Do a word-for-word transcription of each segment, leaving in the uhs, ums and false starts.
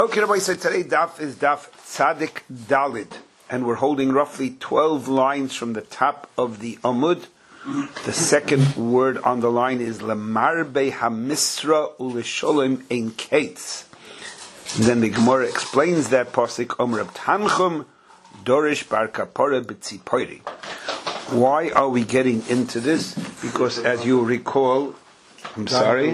Okay, Rabbi, so today daf is daf Tzadik Dalid, and we're holding roughly twelve lines from the top of the Amud. The second word on the line is Lemarbe Hamisra Ulisholim Ein Kates. Then the Gemara explains that pasuk Omer Tanchum Dorish Bar Kapora B'Tzipoiri. Why are we getting into this? Because as you recall, I'm sorry.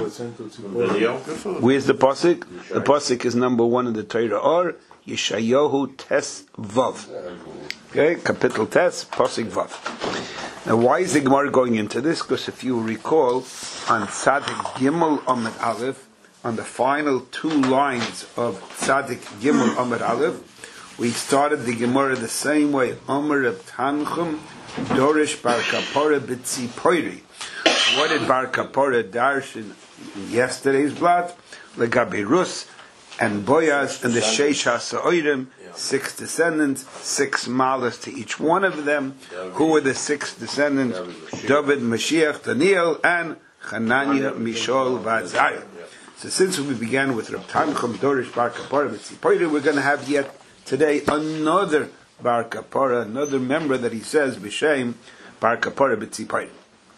Where's the pasuk? The pasuk is number one in the Torah, or Yeshayahu Tes Vav. Okay, Kapitel Tes, pasuk Vav. Now, why is the Gemara going into this? Because if you recall, on Tzadik Gimel Amud Aleph, on the final two lines of Tzadik Gimel Amud Aleph, we started the Gemara the same way. Omer Reb Tanchum Dorish Bar Kapora B'Tzipoiri. What did Bar Kapora darsh in yesterday's blot? Legabi Rus and Boyaz and the Sheish HaSa'orim, six descendants, six malas to each one of them. Who were the six descendants? David, Mashiach, Daniel, and Hananiah, Mishol, Vazariah. So since we began with Reb Tanchum Dorish Bar Kapora B'Tzipoiri, we're going to have yet today another Bar Kapora, another member that he says B'Shem Bar Kapora B'Tzipoiri.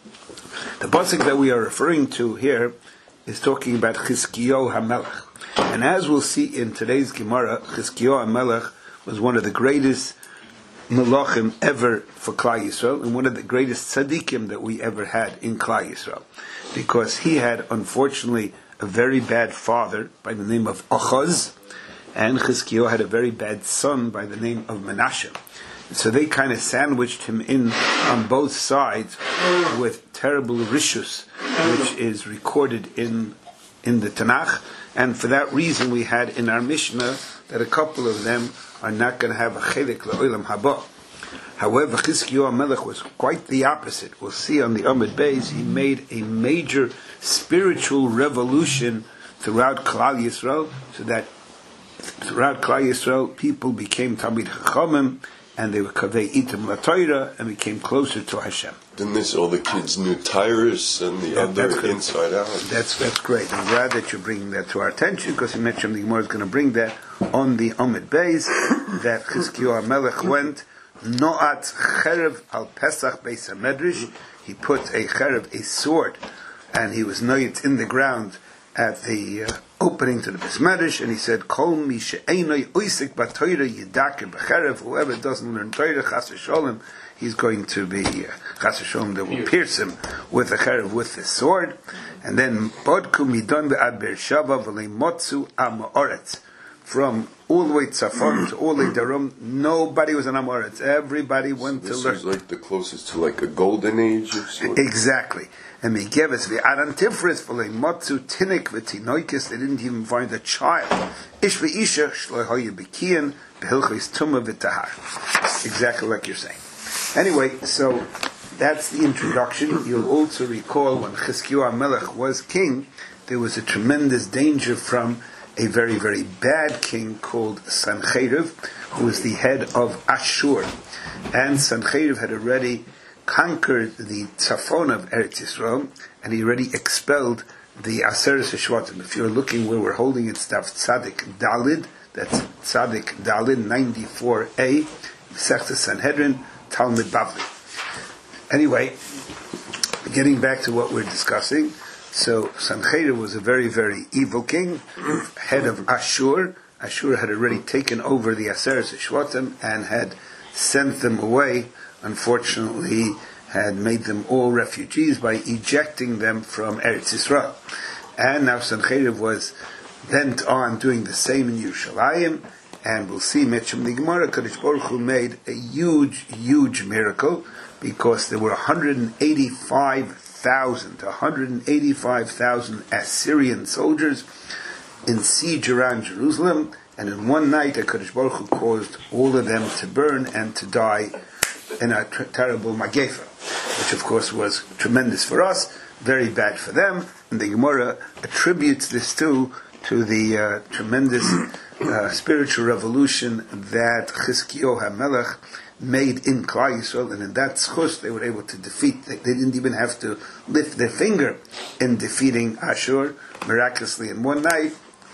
The pasuk that we are referring to here is talking about Chizkiyahu HaMelech. And as we'll see in today's Gemara, Chizkiyahu HaMelech was one of the greatest Melachim ever for Klal Yisrael, and one of the greatest tzaddikim that we ever had in Klal Yisrael. Because he had, unfortunately, a very bad father by the name of Achaz, and Chizkiyahu had a very bad son by the name of Menashe. So they kind of sandwiched him in on both sides with terrible rishus, which is recorded in in the Tanakh. And for that reason, we had in our Mishnah that a couple of them are not going to have a chelik le'olam haba. However, Chizkiyahu HaMelech was quite the opposite. We'll see on the Amud Beis, he made a major spiritual revolution throughout Klal Yisrael, so that throughout Klal Yisrael, people became Talmid Chachamim, and they were kavei itim laTorah and became closer to Hashem. Didn't this all the kids knew Tyrus and the that, other inside out? That's that's great. I'm glad that you're bringing that to our attention, because you mentioned the Gemara is going to bring that on the Amud Beis, that Chizkiyahu HaMelech went noat cherev al Pesach Beis HaMedrash. He put a cherev, a sword, and he was noyet in the ground at the uh, opening to the Beis Medrash, and he said, "Kol mi she'einoi oisik b'Torah yidaker b'cherev." Whoever doesn't learn Torah, chas v'sholem, he's going to be uh, chas v'sholem that will pierce him with a cherev, with the sword. And then bodku midon be'ad Beersheva v'leimotzu amoretz. From all the way tzafon to all the way darum, nobody was an amoretz. Everybody went so to learn. This was like the closest to like a golden age of sorts. Exactly. And we gave us the arantifris for like matzu tinik v'tinoikis. They didn't even find a child. Ish v'isha shlohoye bekian behilchis tuma v'tahar. Exactly like you're saying. Anyway, so that's the introduction. You'll also recall when Chizkiyahu HaMelech was king, there was a tremendous danger from a very, very bad king called Sancheriv, who was the head of Ashur. And Sancheriv had already conquered the tzafon of Eretz Yisrael, and he already expelled the Aseres HaShvatim. If you're looking where we're holding it, stuff Tzadik Dalid, that's Tzadik Dalid ninety-four A, Masechta Sanhedrin, Talmud Bavli. Anyway, getting back to what we're discussing, so Sancheriv was a very, very evil king, head of Ashur. Ashur had already taken over the Aseres HaShvatim and had sent them away. Unfortunately, had made them all refugees by ejecting them from Eretz Yisrael. And now Sancheriv was bent on doing the same in Yerushalayim, and we'll see, Mitchum the Gemara, Kadosh Baruch Hu made a huge, huge miracle, because there were one hundred eighty-five thousand, one hundred eighty-five thousand Assyrian soldiers in siege around Jerusalem, and in one night, Kadosh Baruch Hu caused all of them to burn and to die in a ter- terrible Magefa, which of course was tremendous for us, very bad for them. And the Gemara attributes this too to the uh, tremendous uh, spiritual revolution that Chizkiyahu HaMelech made in Klal Yisrael, and in that schus they were able to defeat. They, they didn't even have to lift their finger in defeating Ashur. Miraculously, in one night,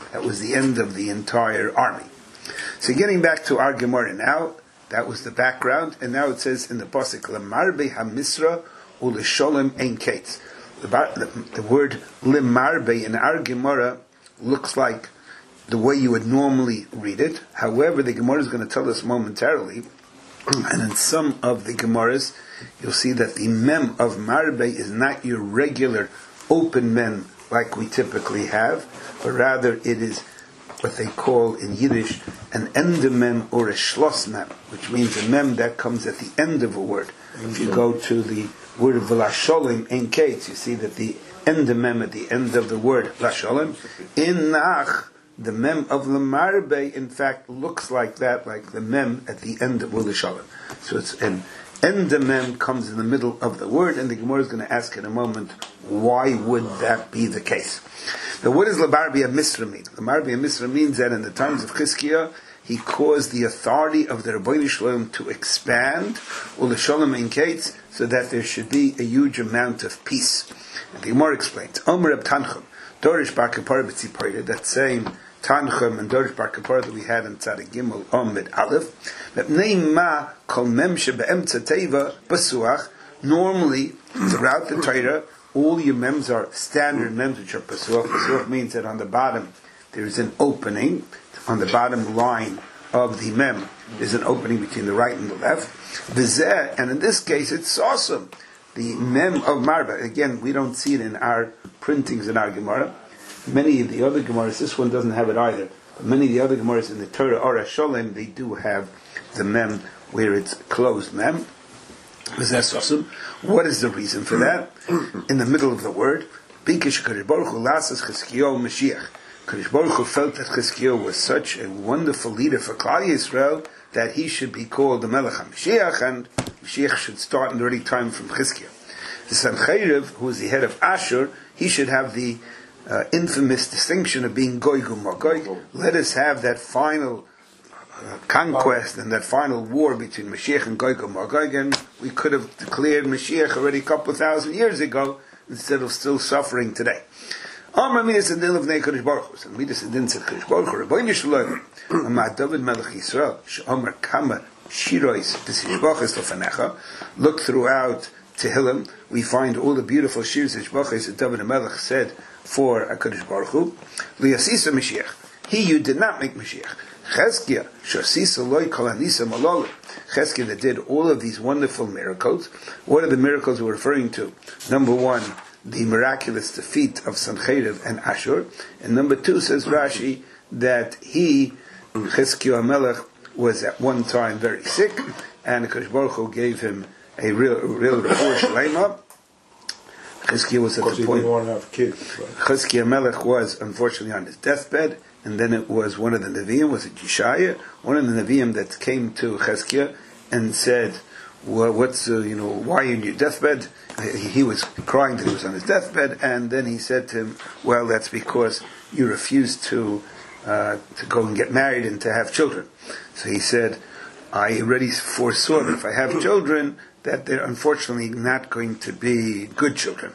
That was the end of the entire army. So getting back to our Gemara now, that was the background, and now it says in the pasuk, Lemarbe hamisra u'lisholem ein kates. The, the word Lemarbe in our Gemara looks like the way you would normally read it. However, the Gemara is going to tell us momentarily, and in some of the Gemaras, you'll see that the mem of Marbe is not your regular open mem like we typically have, but rather it is what they call in Yiddish an endemem or a schloss mem, which means a mem that comes at the end of a word. Mm-hmm. If you go to the word v'lasholim in kates, you see that the endemem at the end of the word lasholim. In nach, the mem of lemarbe, in fact, looks like that, like the mem at the end of lasholim. So it's an endemem comes in the middle of the word, and the Gemara is going to ask in a moment, why would that be the case? Now, what does Lemarbe Misra mean? Lemarbe Misra means that in the times of Chizkiah, he caused the authority of the Rabbeinu Shalom to expand, U'Lasholem in Kates, so that there should be a huge amount of peace. And the Gemara explains, Omer Reb Tanchum, Dorish Bar Kapara B'Tzipoida, that same Tanchum and Dorish Bar Kapara that we had in Tzadik Gimel Omid Aleph, Mepnei Ma Kol Mem Shebe'emtza Teva Basuach. Normally, throughout the Torah, all your mems are standard mems, which are Pasuach. Pasuach means that on the bottom there is an opening. On the bottom line of the mem is an opening between the right and the left. V'zeh, and in this case it's awesome. The mem of Marba, again, we don't see it in our printings in our Gemara. Many of the other Gemaras, this one doesn't have it either, but many of the other Gemaras in the Torah or Sholem, they do have the mem where it's closed mem. V'zeh awesome. What is the reason for that? In the middle of the word, Binkish Kadosh Baruch Hu lasas Chizkiyahu Mashiach. Kadosh Baruch Hu felt that Chizkiyahu was such a wonderful leader for Klal Yisrael that he should be called the Melech HaMashiach, and Mashiach should start in the early time from Chizkiyahu. The Sancheriv, who is the head of Ashur, he should have the uh, infamous distinction of being Goy Gumagoi. Let us have that final uh, conquest and that final war between Mashiach and Goy Gumagoi, and we could have declared Mashiach already a couple of thousand years ago instead of still suffering today. Amar midas adin of Nei Kadosh Baruch Hu. And midas adin said Kadosh Baruch Hu. Rabbeinu Shalom. Amar David Melech Yisrael. She'amar Kama Shirois B'Sishbachas L'Fanecha. Look throughout Tehillim. We find all the beautiful shirs Shbachas that David Melech said for Kadosh Baruch Hu. Liasisa Mashiach. He you did not make Mashiach. Chezkiah Shasisa Loi Kol Anisa Malol. Chezkiah that did all of these wonderful miracles. What are the miracles we're referring to? Number one, the miraculous defeat of Sancheriv and Ashur. And number two, says Rashi, that he, Chizkiyahu Melech, was at one time very sick, and Kadosh Baruch Hu gave him a real, real refuah shlema. Chizkiyahu was at the point. He didn't want to have kids. Right? Chizkiyahu Melech was unfortunately on his deathbed, and then it was one of the Nevi'im, was it Yeshaya, one of the Nevi'im that came to Chizkiyahu and said, well, what's, uh, you know, why are you in your deathbed? He, he was crying that he was on his deathbed, and then he said to him, well, that's because you refused to uh, to go and get married and to have children. So he said, I already foresaw that if I have children, that they're unfortunately not going to be good children.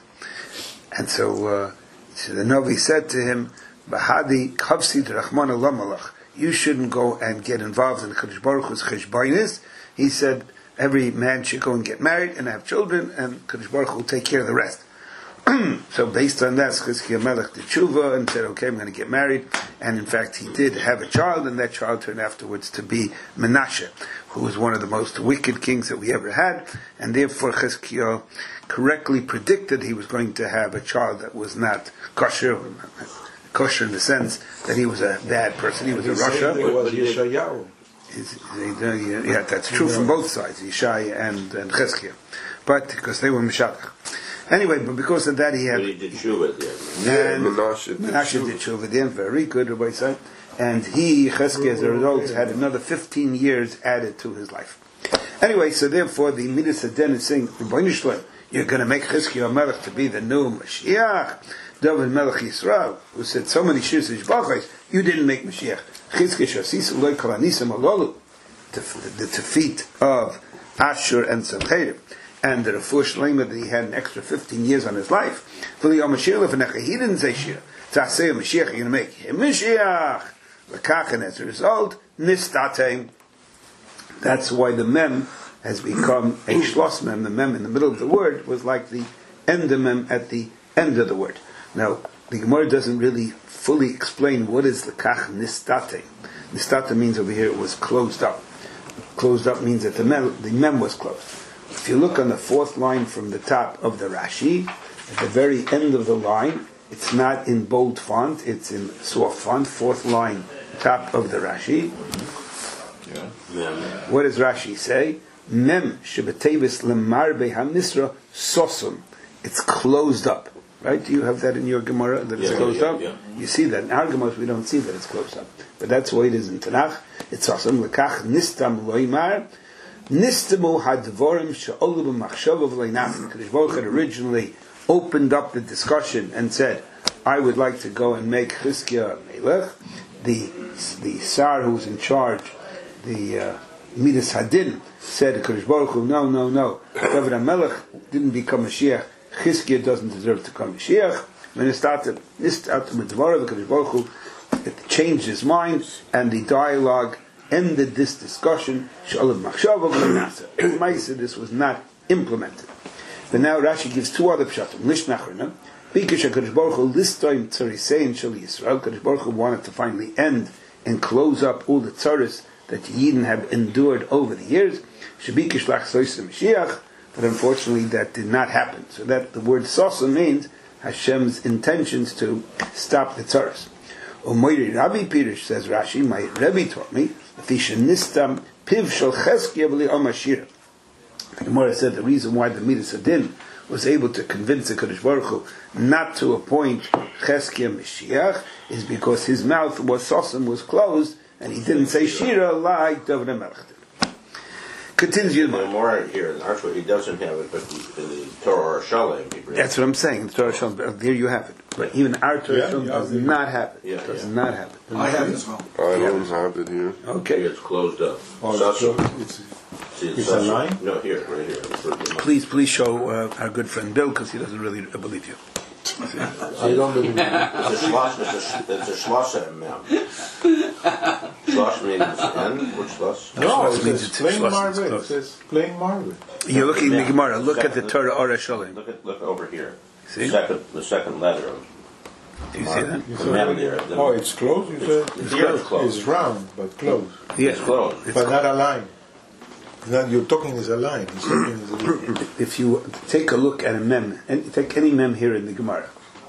And so, uh, so the Novi said to him, Bahadi kavsi d'rachman Allah malach. You shouldn't go and get involved in Kadosh Baruch Hu's cheshbainis. He said, every man should go and get married and have children, and Kadosh Baruch Hu will take care of the rest. So based on that, Chizkiyahu Melech did tshuva and said, okay, I'm going to get married. And in fact, he did have a child, and that child turned afterwards to be Menashe, who was one of the most wicked kings that we ever had. And therefore, Chizkiyahu correctly predicted he was going to have a child that was not kosher, kosher in the sense that he was a bad person. He was a Rasha. It was Yeshayahu. Yeah, that's true from both sides, Yeshaya and, and Chizkiyahu. But because they were Meshadach. Anyway, but because of that he had... But he did tshuva there. Yeah, Menashe did Menashe did tshuva then, very good, Rabbi said. And he, Chizkiyahu, as a result, had another fifteen years added to his life. Anyway, so therefore the Midas Hadin is saying, you're going to make Chizkiyahu Melech to be the new Mashiach. David Melech Yisrael, who said so many shirs Shbachos, you didn't make Mashiach. Chizkiyahu Shasisa Loi Kol Anisa Malolu, the defeat of Ashur and Sancheriv. and the refuah shlema that he had an extra fifteen years on his life. He didn't say shira. Tasei Mashiach, you're going to make him Mashiach. Lekach, and as a result, nistatein. That's why the mem has become a shlos mem. The mem in the middle of the word was like the end of mem at the end of the word. Now, the Gemara doesn't really fully explain what is lekach nistate. Nistate means over here it was closed up. Closed up means that the mem, the mem was closed. If you look on the fourth line from the top of the Rashi, at the very end of the line, it's not in bold font, it's in soft font, fourth line, top of the Rashi. Yeah. What does Rashi say? Mem shebetevis lemarbe hamisra sosum. It's closed up. Right? Do you have that in your Gemara that it's yeah, closed yeah, up? Yeah. You see that. In our Gemara we don't see that it's closed up. But that's the way it is in Tanakh. It's awesome. Lekach nistam loimar. Nistamu hadvorim she'olu b'machshava v'leinafim. Kadosh Baruch had originally opened up the discussion and said, I would like to go and make Chizkiah Melech. The, the Sar who's in charge, the uh, Midas Hadin, said to Kadosh Baruch Hu, no, no, no. David HaMelech didn't become Mashiach. Chizkiah doesn't deserve to become Mashiach. When it started, this started with Dvarav, Kadosh Baruch Hu, it changed his mind, and the dialogue ended this discussion. Shalom Machshava v'Nasa. Ma'aseh, this was not implemented. But now Rashi gives two other pshatim. Lishnachrina, because Kadosh Baruch Hu listoim tzarisein shel Yisrael. Kadosh Baruch Hu wanted to finally end and close up all the tzaris that the Yidden have endured over the years. Shebikish lach soisim Mashiach. But unfortunately, that did not happen. So that the word sosa means Hashem's intentions to stop the tzaras. Umoyri Rabbi Pirish, says Rashi, my Rebbe taught me, nistam piv shel Chezkiah v'li Amashira. The Gemara said the reason why the Midas Hadin was able to convince the Kadosh Baruch Hu not to appoint Chezkiah Mashiach is because his mouth was sosim, was closed, and he didn't say Shira like David HaMelech did. Continues Yirmiyah. More here, actually, he doesn't have it, but in the Torah Shalem, he brings. That's what I'm saying. The Torah Shalom, there you have it. But even our Torah Yeah, Shalom yeah, does yeah. not have it. Yeah, does yeah. not have it. I have it as well. I don't have it here. Okay. It's closed up. Oh, Such- so it's, see, it's such- a line? No, here, right here. the first one. Please, please show uh, our good friend Bill, because he doesn't really uh, believe you. I don't believe it. It's a schloss, it's a, it's a schloss mem. Schloss means end, which schloss? No, Schloss it means says it's plain schloss, it's marble. It closed. says plain marble. You're looking in the Mem. Gemara. Look at the Second- Torah Ora Shalom. Look at, look over here. See? Second, the second letter of Do you see that? You the said- mem there. The, Oh, it's closed, you said? it's here it's closed. It's round, but closed. Yeah. It's closed. It's But not a line. Not, you're talking is a line. He's talking is a line. If you take a look at a mem, and take any mem here in the Gemara,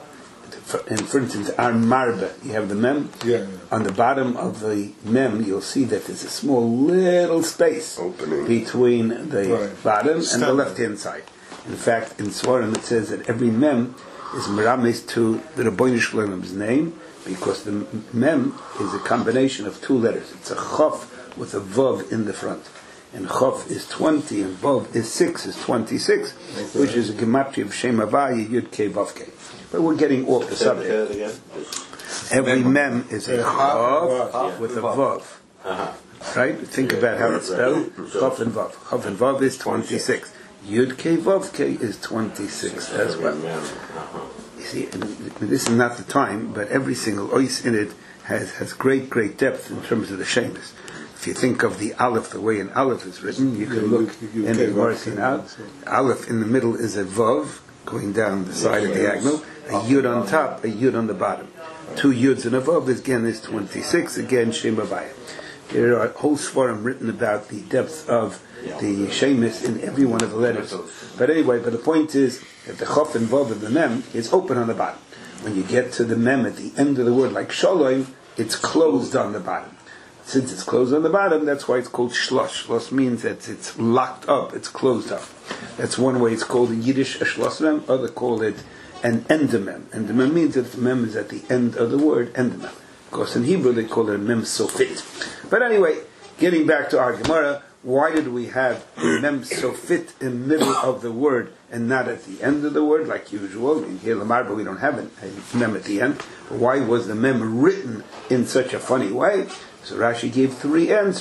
and for instance, our marba, you have the mem. Yeah, yeah. On the bottom of the mem, you'll see that there's a small little space Opening. between the Right. bottom and the Standard. left-hand side. In fact, in Svarim it says that every mem is meramis to the Rabbeinu Shlomo's name, because the mem is a combination of two letters. It's a chaf with a vav in the front. And chaf is twenty, and vav is six, is twenty-six, which is a gematria of Shem Havaya, Yud Kei Vav Kei. But we're getting off the Say subject. it again. Just- Every mem is a Yeah. chav with a vav. Uh-huh. Right? Think about how it's spelled. Chav and vav. Chav and vav is twenty-six. Yud Kei Vav Kei is twenty-six as well. Mem. Uh-huh. You see, and this is not the time, but every single ois in it has, has great, great depth in terms of the shemus. If you think of the aleph, the way an aleph is written, you can Yeah, look you- you in the take Gemara off now. the- Aleph in the middle is a vav, going down the side of the diagonal. A yud on top, a yud on the bottom. Two yuds and a vav, again, is twenty-six, again, Shem Havaya. There are whole svarim written about the depth of the shemus in every one of the letters. But anyway, but the point is that the chaf and vav of the mem is open on the bottom. When you get to the mem at the end of the word, like shalom, it's closed on the bottom. Since it's closed on the bottom, that's why it's called shlosh. Shlosh means that it's locked up, it's closed up. That's one way it's called in Yiddish a shlosh mem, other call it an endemem. Endemem means that the mem is at the end of the word, endemem. Of course, in Hebrew they call it a mem sofit. But anyway, getting back to our Gemara, why did we have mem sofit in the middle of the word and not at the end of the word, like usual? In here, Lamar, but we don't have a mem at the end. But why was the mem written in such a funny way? So Rashi gave three answers.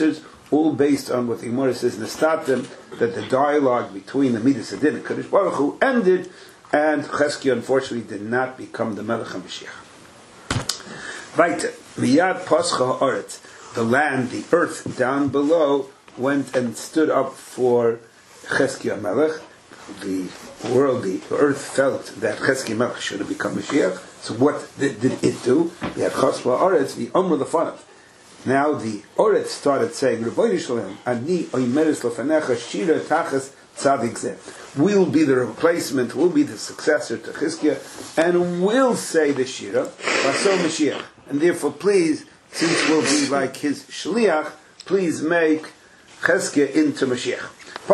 all based on what the Gemara says in the Statim, that the dialogue between the Midas Adin and Kadosh Baruch Hu ended, and Cheskia unfortunately did not become the Melech HaMashiach. Weiter, Miyad Pascha Ha'aretz, the land, the earth down below, went and stood up for Cheskia Melech. The world, the earth felt that Cheskia Melech should have become Mashiach. So what did, did it do? We had Chosva Ha'aretz, the Amr Lefanav. Now the Oretz started saying, Rebbeinu Shalom, Ani Oimeres Lefanecha Shira Tachas Tzadik Zeh. We'll be the replacement, we'll be the successor to Chizkiah, and we'll say the Shira, Vaso Mashiach. And therefore, please, since we'll be like his Shliach, please make Chizkiah into Mashiach.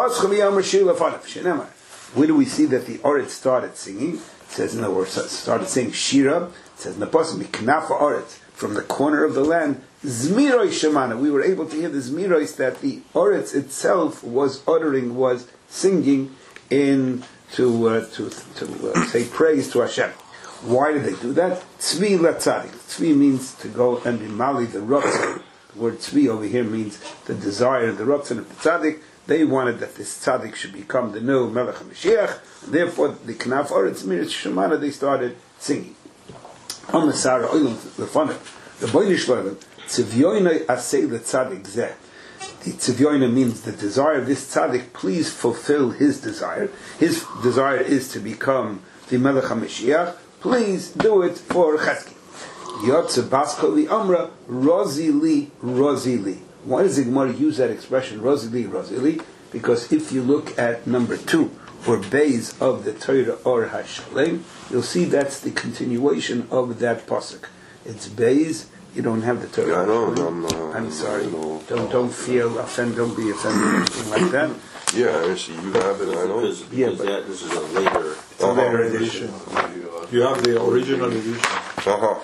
Where do we see that the Oretz started singing? It says in the word, started saying Shira. It says in the Pasuk, Miknafa Oretz, from the corner of the land, Zmirois Shemana. We were able to hear the Zmirois that the Oretz itself was uttering, was singing in to uh, to to uh, say praise to Hashem. Why did they do that? Tzvi latzadik. Tzvi means to go and be mali the ratzon. The word tzvi over here means the desire, the ratzon of the tzaddik. They wanted that this tzaddik should become the new Melech HaMashiach. Therefore, the Knaf Oretz Zmirois Shemana, they started singing. Amasara Oilam Lefanim. The Boinish Lefanim. Tzivyoina asay letzadik zeh. The tzivyoina means the desire of this tzaddik, please fulfill his desire. His desire is to become the Melech HaMashiach. Please do it for Cheskia. Yotze Basko li Amra, Rozi li, Rozi li. Why does the Gemara use that expression, Rozi li, Rozi li? Because if you look at number two, or Beis of the Torah or Hashalem, you'll see that's the continuation of that pasuk. It's Beis. You don't have the Torah. Yeah, I know. I'm, uh, I'm sorry. No. Don't don't feel offended. Don't be offended or anything like that. Yeah, actually, you have it. I know. Because, because Yeah, but- that, this is a later. It's a later edition. You have the original edition. Uh-huh.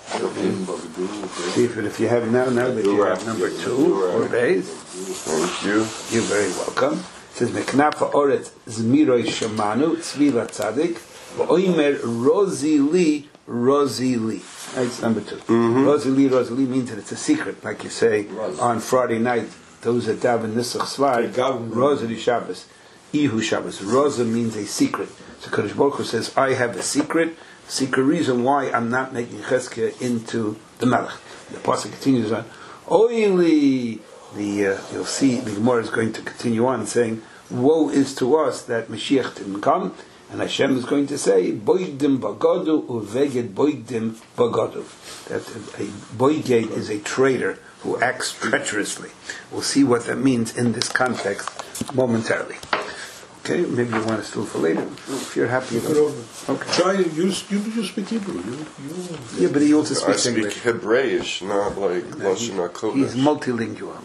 See if, if you have now, now that you have number two or Beis, Thank you. you're very welcome. It says Meknafa Oretz Zmiroy Shemanu Tzvi Latzadik V'Oimer Rozi Li Rozi Li. That's number two. Mm-hmm. Rozi Li Rozi Li means that it's a secret, like you say on Friday night. Those that daven Nisach Svar Rozi Li Shabbos Ihu Shabbos. Roza means a secret. So Kadosh Baruch Hu says, I have a secret. Secret reason why I'm not making Cheskia into the Melech. The pasuk continues on. Oili. The uh, you'll see the Gemara is going to continue on saying, "Woe is to us that Mashiach didn't come," and Hashem is going to say, "Boigdim bagadu uveged boigdim bagadu." That a boiged is a traitor who acts treacherously. We'll see what that means in this context momentarily. Okay, maybe you want to still for later. If you're happy, okay. Try you. You, you speak Hebrew. You, you. Yeah, but he also I speaks speak English. Hebraish, not like Lashon HaKodesh. He's multilingual.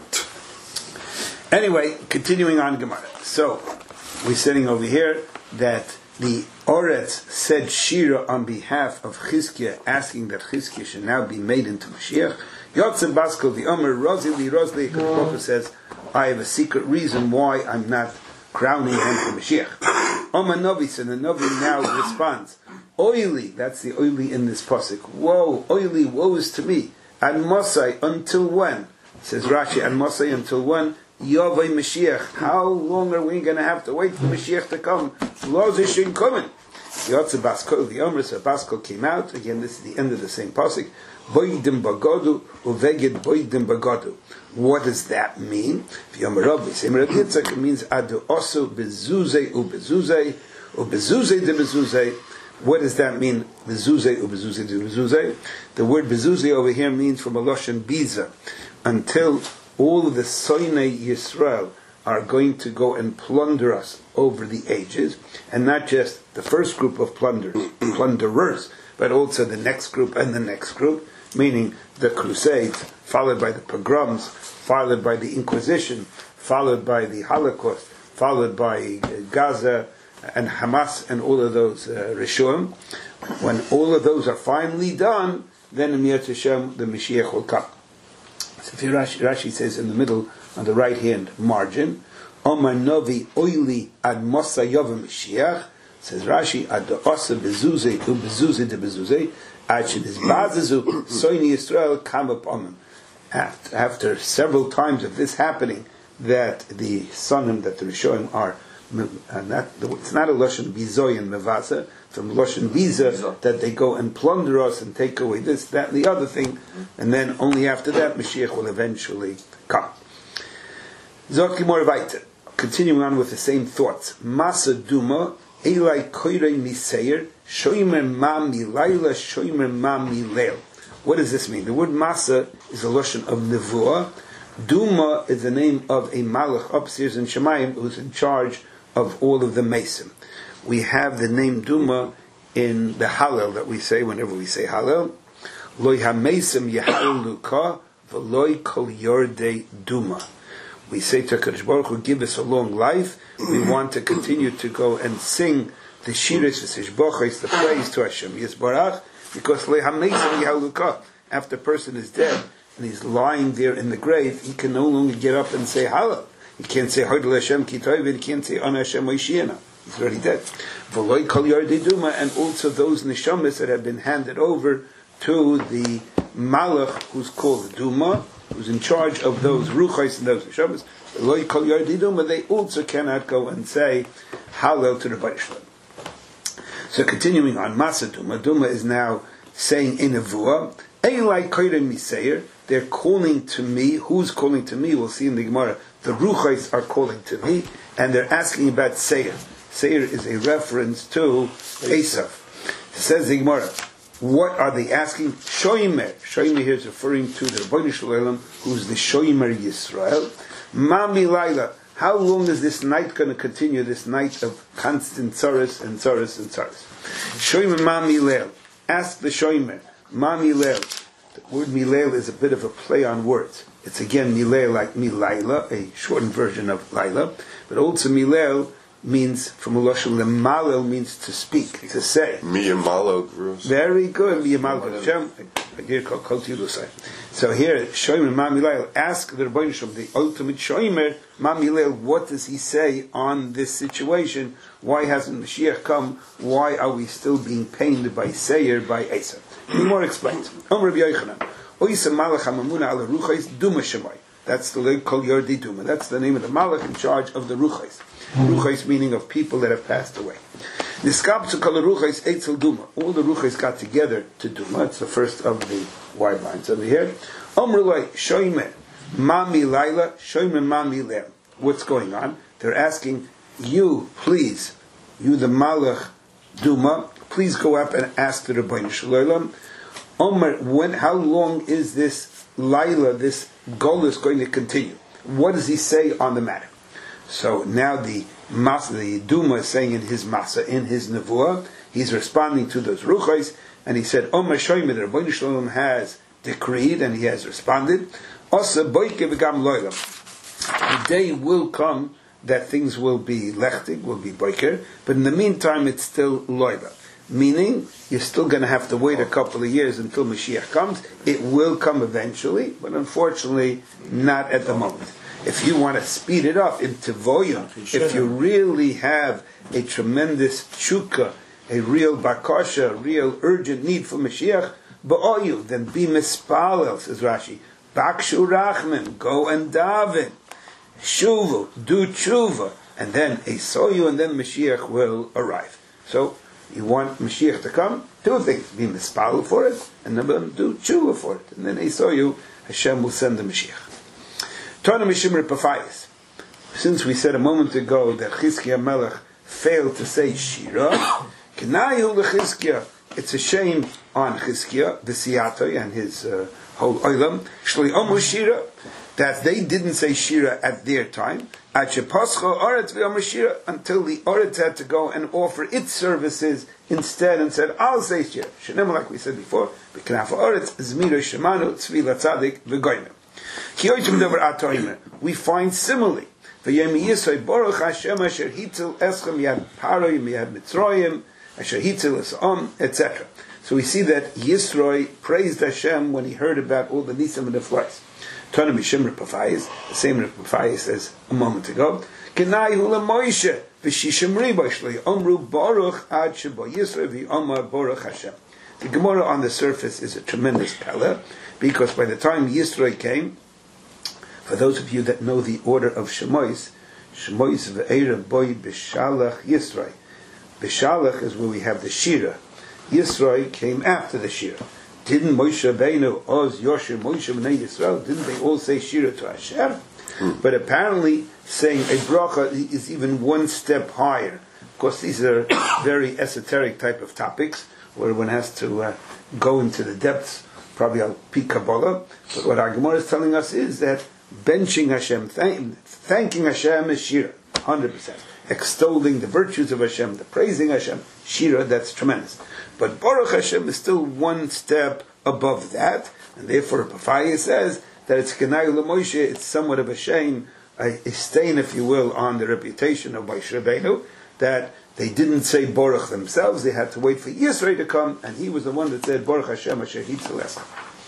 Anyway, continuing on Gemara. So, we're sitting over here that the Oretz said Shira on behalf of Chizkiah, asking that Chizkiah should now be made into Mashiach. Yotzim Basko, the Omer, Rozili, Rozli, Kadosh says, I have a secret reason why I'm not crowning him for Mashiach. Omer Novis, and the Novi now responds, Oili, that's the Oili in this pasuk. Woe, Oili, woe is to me. And Mosai, until when? Says Rashi, and Mosai, until when? Yovai Mashiach. How long are we going to have to wait for Mashiach to come? Lozishin coming. Yotze Basko, the Omer, so Basko came out. Again, this is the end of the same pasuk. Boidim bagodu uveged boidim bagodu. What does that mean? It means adu osu bezuzei ubezuzei ubezuzei de bezuzei. What does that mean? Bezuzei ubezuzei de bezuzei. The word bezuzei over here means from a lashon biza, until all of the Soinei Yisrael are going to go and plunder us over the ages, and not just the first group of plunderers, plunderers, but also the next group and the next group, meaning the Crusades, followed by the pogroms, followed by the Inquisition, followed by the Holocaust, followed by Gaza and Hamas and all of those uh, Rishuim. When all of those are finally done, then in Yom Hashem the Mashiach will come. So if Rashi, Rashi says in the middle, on the right hand margin, Omar Novi Oili Ad Mosa Yova Mashiach, says Rashi, Ad Osa Bezuze U Bezuze de Bezuze, Ad Shediz Bazazu Soini Yisrael Kam Upon him. after, after several times of this happening, that the Sanim, that the Rishonim are, uh, not, it's not a Lashon Bizoy and Mevasa, from Lashon Visa, that they go and plunder us and take away this, that, and the other thing, and then only after that Mashiach will eventually come. Zot Gemara weiter, continuing on with the same thoughts. Masa Duma, Elai Koirei Miseir, Shoimer Ma Milaila, Shoimer Ma Milel. What does this mean? The word Masa is a Lashon of Nevuah. Duma is the name of a Malach upstairs in Shemayim who's in charge of all of the Mesim. We have the name Duma in the Hallel that we say whenever we say Hallel. Loi HaMesim Yehaluka V'loi Kol Yordei Duma. We say to HaKadosh Baruch Hu, give us a long life. We want to continue to go and sing the Shiris V'Sishbochais, the praise to Hashem Yisbarach, because Loi HaMesim Yehaluka, after a person is dead and he's lying there in the grave, he can no longer get up and say Hallel. He can't say Hodel Hashem Ki Toivin, he can't say Ana Hashem Oishiena. He's already dead. V'loi Kol Yordei Duma, and also those neshamas that have been handed over to the Malach, who's called Duma, who's in charge of those Ruchais and those neshamas. V'loi Kol Yordei Duma, they also cannot go and say Hallel to the Beit Shalom. So continuing on, Masa Duma, Duma is now saying in Nevuah, Eilai Koirei Miseir, they're calling to me. Who's calling to me? We'll see in the Gemara. The Ruchais are calling to me, and they're asking about Seir. Seir is a reference to Esav. Says the Gemara, what are they asking? Shoimer. Shoimer here is referring to the Rebbeinu Shalom, who's the Shoimer Yisrael. Mami Laila. How long is this night going to continue? This night of constant tzaras and tzaras and tzaras. Shoimer Mami Leil. Ask the Shoimer. Mami Leil. The word Milel is a bit of a play on words. It's again Milel like Milaila, a shortened version of Laila, but also Milel means, from a Lashon Lemalel, means to speak, to say. Miyamalo Grus. Very good. Miyamalo Hashem. I did call Tilusai. So here, Shoimer Mamilel, ask the Rebbeinu Shalom, the ultimate Shoimer Mamilel, what does he say on this situation? Why hasn't Mashiach come? Why are we still being pained by Seir, by Esav? He more explains. Om Rabbi Yochanan, Oysa Malach HaMamuna Ala Ruchais Duma Shemai. That's the Leil Kol Yordei Duma. That's the name of the Malach in charge of the Ruchais. Ruchais meaning of people that have passed away. Niskabtzu Kol Ruchais Eitzel Duma. All the Ruchais got together to Duma. It's the first of the wide lines over here. Om Rulai Shoimer Mami Laila Shoimer Mami Leil. What's going on? They're asking you, please, you the Malach Duma, please go up and ask the Rebbeinu Shalom, Omer, when, how long is this Laila, this Golus going to continue? What does he say on the matter? So now the Masa, the Duma is saying in his Masa, in his Nevuah, he's responding to those Ruchais, and he said, Omer Shoimer, the Rebbeinu Shalom has decreed, and he has responded, Osa Boike V'gam Loilam. The day will come that things will be lechtig, will be boiker, but in the meantime it's still loiba. Meaning, you're still going to have to wait a couple of years until Mashiach comes. It will come eventually, but unfortunately, not at the moment. If you want to speed it up into volume, if you really have a tremendous tshuka, a real bakasha, a real urgent need for Mashiach, ba'oyu, then be mispalel, says Rashi. Bakshu rachman, go and daven. Shuvu, do tshuva, and then Esoyu, and then Mashiach will arrive. So, you want Mashiach to come, two things, be mispalel for it, and then do tshuva for it. And then Esoyu, Hashem will send the Mashiach. Tana Mishimri Pafayis. Since we said a moment ago that Chizkiah Melech failed to say Shira, K'nayu l'Chizkiah, it's a shame on Chizkiah, the Siyatoi, and his uh, whole Olam, Shli Omu Shira, that they didn't say Shira at their time, until the Oretz had to go and offer its services instead and said, I'll say Shira. Shenema, like we said before, B'knaf Oretz, Zmiro Shemanu, Tzvi Latzadik, V'goyim. We find similarly, Baruch Hashem Asher Hitzel Eschem Yad Paroi Yad Mitzroyim Asher Hitzel Esom, et cetera. So we see that Yisroi praised Hashem when he heard about all the Nisim and the Flies. Tana Mishim Repafayis, the same Repafayis as a moment ago. Kenai Hula Moishe V'Shishim Riboy Shloi Omru Baruch Ad Shebo Yisroi V'Omar Baruch Hashem. The Gemara on the surface is a tremendous pella, because by the time Yisroi came, for those of you that know the order of Shemois, Shemois ve'erev boy b'shalach Yisroi. B'shalach is where we have the Shira. Yisroi came after the Shira. Didn't Moshe Rabbeinu, Oz, Yoshua, Moshe, Bnei Yisrael, didn't they all say Shira to Hashem? Hmm. But apparently saying a bracha is even one step higher. Of course, these are very esoteric type of topics where one has to uh, go into the depths, probably al pi Kabbalah. But what our Gemara is telling us is that benching Hashem, thank, thanking Hashem is Shira, one hundred percent. Extolling the virtues of Hashem, the praising Hashem, Shira, that's tremendous. But Baruch Hashem is still one step above that, and therefore Pafaya says that it's Kenai L'Moshe, it's somewhat of a shame, a, a stain, if you will, on the reputation of Moshe Rabbeinu, that they didn't say Baruch themselves, they had to wait for Yisroi to come, and he was the one that said Baruch Hashem Asher Hitzalesach.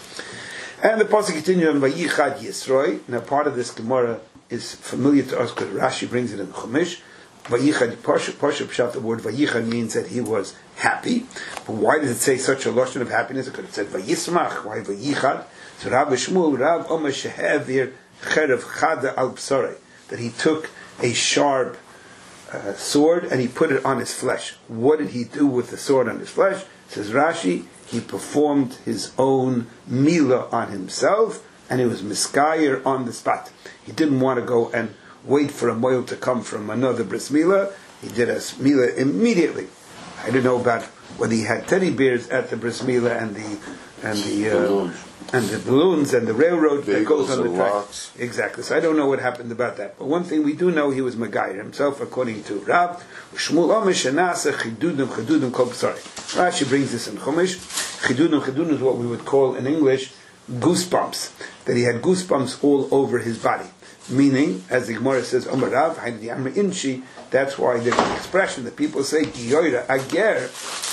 And the pasuk continues on Vayichad Yisroi. Now part of this Gemara is familiar to us because Rashi brings it in the Chumash. Vayichad, Pashup Pshat, the word Vayichad means that he was happy. But why does it say such a lotion of happiness? It could have said Vayismach. Why Vayichad? So Rav Shmuel, Rav Omer Shehevir Cherev Chada Al Psarei, that he took a sharp uh, sword and he put it on his flesh. What did he do with the sword on his flesh? Says Rashi, he performed his own mila on himself, and he was miskayer on the spot. He didn't want to go and wait for a moil to come from another bris milah. He did a mila immediately. I don't know about whether he had teddy bears at the bris milah and the and the uh, and the balloons and the railroad that goes on the track. Rocks. Exactly. So I don't know what happened about that. But one thing we do know, he was Magayer himself, according to Rav. Shmuel Amish Shenasa Chidudim Chidudim Kol B'sari. Rashi brings this in Chumash. Chidudim Chidudim is what we would call in English goosebumps. That he had goosebumps all over his body. Meaning, as the Gemara says, Omer Rav, Haydi Amr Inshi, that's why there's an expression that people say, Giyoira Ager,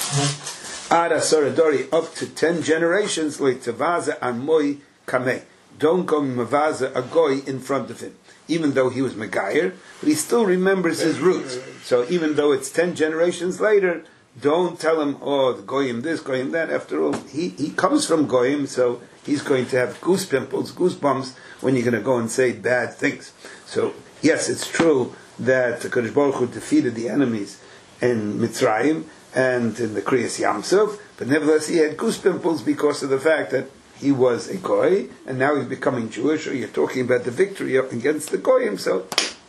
Ada Soradori, up to ten generations, like Tavaza and Moi Kameh. Don't go Mavaza a goy in front of him. Even though he was Megayer, but he still remembers his roots. So even though it's ten generations later, don't tell him, oh, the Goyim this, Goyim that. After all, he, he comes from Goyim, so he's going to have goose pimples, goosebumps, when you're going to go and say bad things. So, yes, it's true that the Kodesh Baruch Hu defeated the enemies in Mitzrayim and in the Kriyas Yamsuf, but nevertheless he had goose pimples because of the fact that he was a Goy, and now he's becoming Jewish, or you're talking about the victory against the Goyim, so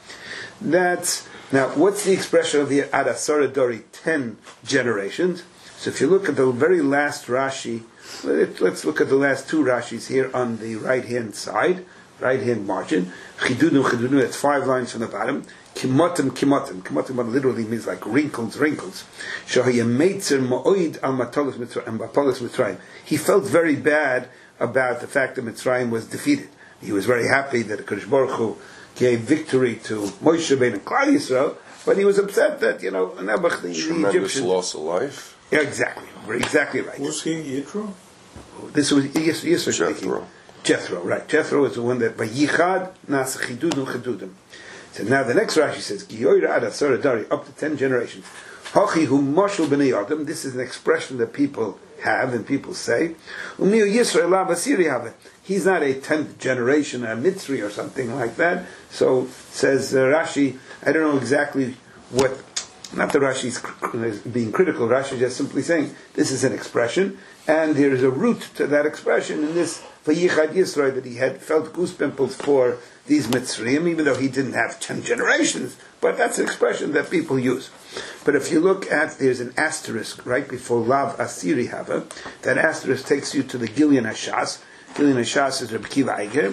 that's... Now, what's the expression of the Adasara Dori, ten generations? So if you look at the very last Rashi, let's look at the last two Rashis here on the right-hand side, right-hand margin. Chidudim, chidudim, that's five lines from the bottom. Kimotim, kimotim. Kimotim literally means like wrinkles, wrinkles. Shohayemetzer ma'oid al matalos Mitzrayim. He felt very bad about the fact that Mitzrayim was defeated. He was very happy that the Kodesh Baruch Hu gave victory to Moshe Rabbeinu and Klal Yisrael, but he was upset that, you know, Nebuch, the, the Egyptian loss of life. Yeah, exactly. Exactly right. Was he Yitro? This was Yisro Jethro. speaking. Jethro, right. Jethro is the one that, Vayichad nas chidudim chidudim. So now the next Rashi says, Giyoira ad asara dari, up to ten generations. Hachi hu mashal b'nei Adam. This is an expression that people have and people say. Umiu Yisrael la basiri have. He's not a tenth generation, a Mitzri or something like that. So says uh, Rashi, I don't know exactly what, not that Rashi is being critical, Rashi is just simply saying this is an expression, and there is a root to that expression in this Vayichad Yisrael, that he had felt goose pimples for these Mitzrayim, even though he didn't have ten generations, but that's an expression that people use. But if you look at, there's an asterisk right before Lav Asiri Hava, that asterisk takes you to the Gilyon Hashas. Gilyon Hashas is Rabbi Kiva Eiger.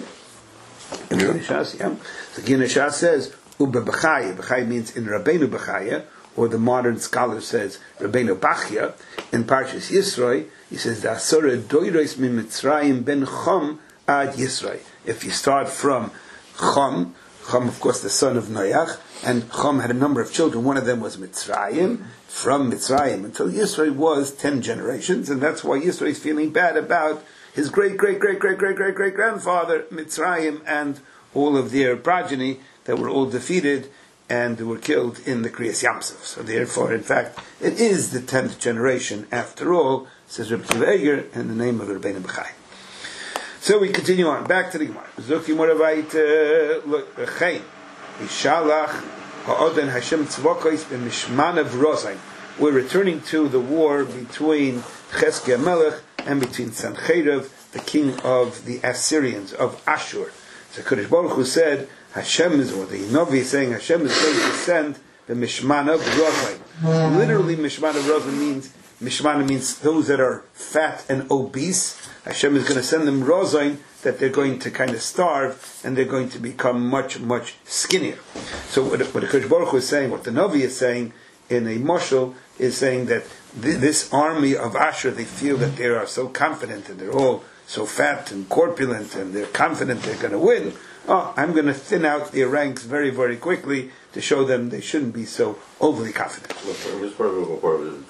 Gilyon Hashas, yeah. So Gilyon Hashas says, Ube Bechaya. Bechaya means in Rabbeinu Bechaya, or the modern scholar says Rabbeinu Bachya. In Parshas Yisroi, he says, the Asura Doiros mi Mitzrayim ben Chom ad Yisroi. If you start from Chom, Chom, of course, the son of Noach, and Chom had a number of children. One of them was Mitzrayim. From Mitzrayim until Yisroi was ten generations, and that's why Yisroi is feeling bad about his great, great, great, great, great, great, great grandfather, Mitzrayim, and all of their progeny that were all defeated and were killed in the Kriyas Yamsuf. So therefore, in fact, it is the tenth generation after all, says Rabbi Akiva Eiger, in the name of Rabbeinu Bechai. So we continue on, back to the Gemara. Zuki Moravait Chaim, Ishalach Ha'oden Hashem Tzvokos b'Mishmanav Rozain. We're returning to the war between Cheskia Melech and between Sancheriv, the king of the Assyrians, of Ashur. So Kodesh Baruch Hu said, Hashem is, or the Novi is saying, Hashem is going to send the Mishmanav Rozain. Literally, Mishmanav Rozain means, Mishmanav means those that are fat and obese. Hashem is going to send them Rozain, that they're going to kind of starve, and they're going to become much, much skinnier. So what, what the Kodesh Baruch Hu is saying, what the Novi is saying, in a moshel, is saying that th- this army of Asher, they feel that they are so confident and they're all so fat and corpulent and they're confident they're going to win. Oh, I'm going to thin out their ranks very, very quickly to show them they shouldn't be so overly confident. Well, this part of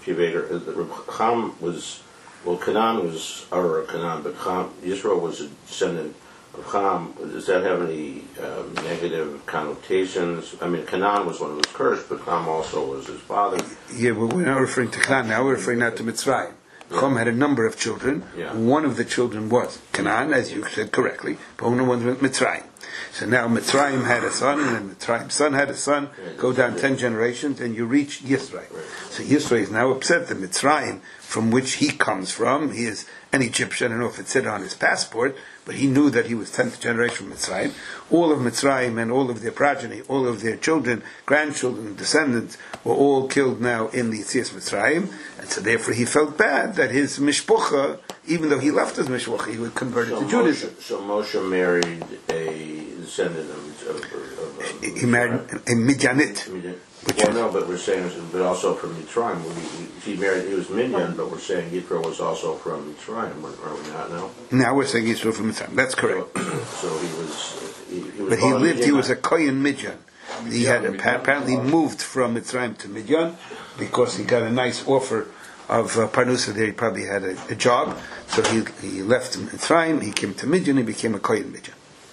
the Cham was, well, Canaan was Ur Canaan, but Cham, Yisrael was a descendant of Cham. Does that have any um, negative connotations? I mean, Canaan was one who was cursed, but Cham also was his father. Yeah, but we're not referring to Canaan now, we're referring now to Mitzrayim. Yeah. Cham had a number of children. Yeah. One of the children was Canaan, as you said correctly, but only one was Mitzrayim. So now Mitzrayim had a son, and Mitzrayim's son had a son. Yeah, go down ten generations, and you reach Yisrael. Right. So Yisrael is now upset that Mitzrayim, from which he comes from, he is an Egyptian. I don't know if it said on his passport, but he knew that he was tenth generation from Mitzrayim. All of Mitzrayim and all of their progeny, all of their children, grandchildren, descendants, were all killed now in the Yetzias Mitzrayim, and so therefore he felt bad that his mishpucha, even though he left his mishpucha, he would convert so it to Judaism. So Moshe married a descendant of, of, of, of he married a Midianite. Midian. Well, no, but we're saying, but also from Mitzrayim. We, he married, he was Midian, but we're saying Yitro was also from Mitzrayim, are we not now? Now we're saying Yitro from Mitzrayim. That's correct. So, so he was, he, he was but he lived. Midian, he was a Kohen Midian. He had apparently moved from Mitzrayim to Midian because he got a nice offer of uh, Parnusa there. He probably had a, a job, so he he left Mitzrayim. He came to Midian. He became a Kohen Midian.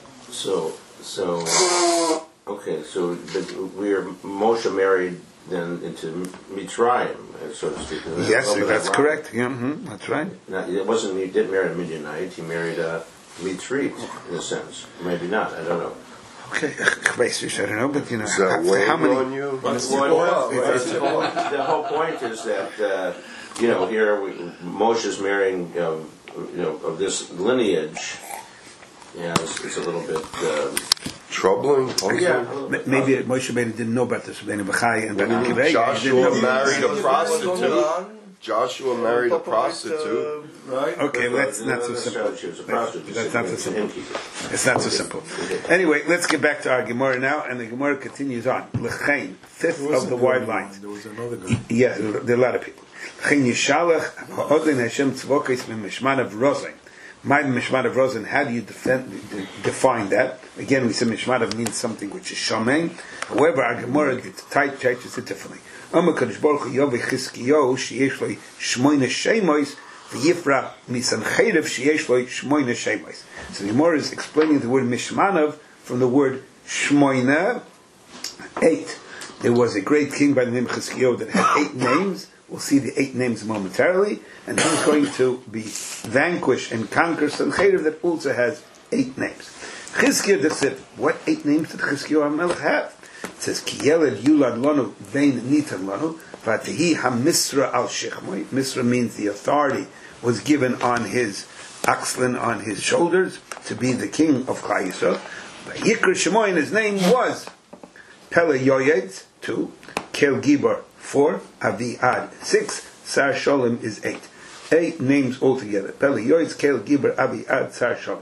So so. Okay, so we are Moshe married then into Mitzrayim, so to speak. Yes, that's correct. Yeah, mm-hmm, that's right. Now, it wasn't he didn't marry a Midianite. He married a Mitzrite in a sense. Maybe not. I don't know. Okay, I don't know, but you know, is that how, how many? On you? What's the, well, the, whole, the whole point is that uh, you know here we, Moshe's marrying um, you know of this lineage. Yeah, it's, it's a little bit. Um, Troubling. Yeah. Maybe Moshe Rabbeinu didn't know about this. Rabbeinu Bechai and Rabbeinu Akiva. Joshua married a prostitute. Joshua married a prostitute. Right? Okay, well, that's not so simple. She was a prostitute. That's not so simple. It's not so simple. Anyway, let's get back to our Gemara now, and the Gemara continues on. L'chein, fifth of the wide lines. There was another guy. Yeah, there are a lot of people. L'chein yishalach ha'odin Hashem tzvokos b'mishmanav rozain. My Mishmanav Rozain, how do you defend, define that? Again, we say Mishmanav means something which is Shamein. However, our Gemara teaches it differently. Amma Kadosh Baruch Hu Yovei Chizkiyo sheyesh lo shmoyne shemois v'yifra misancherev sheyesh lo shmoyne shemois. So the Gemara is explaining the word Mishmanav from the word Shmoyne, eight. There was a great king by the name of Chizkiyo that had eight names. We'll see the eight names momentarily, and he's going to be vanquished and conquer Sancheriv that also has eight names. Chizkiah Dechsev, what eight names did Chizkiah HaMelech have? It says, Ki Yeled Yulad Lanu Vein Nitan Lanu V'Atehi HaMisra Al Shechmoi. Misra means the authority was given on his axlin, on his shoulders, to be the king of Klal Yisrael. Yikra Shemoy, and his name was Pele Yoyed, two, Kel Gibor, four, Aviad, six, Sar Sholem is eight. Eight names altogether. Pele Yoyed, Kel Gibor, Aviad, Sar Sholem.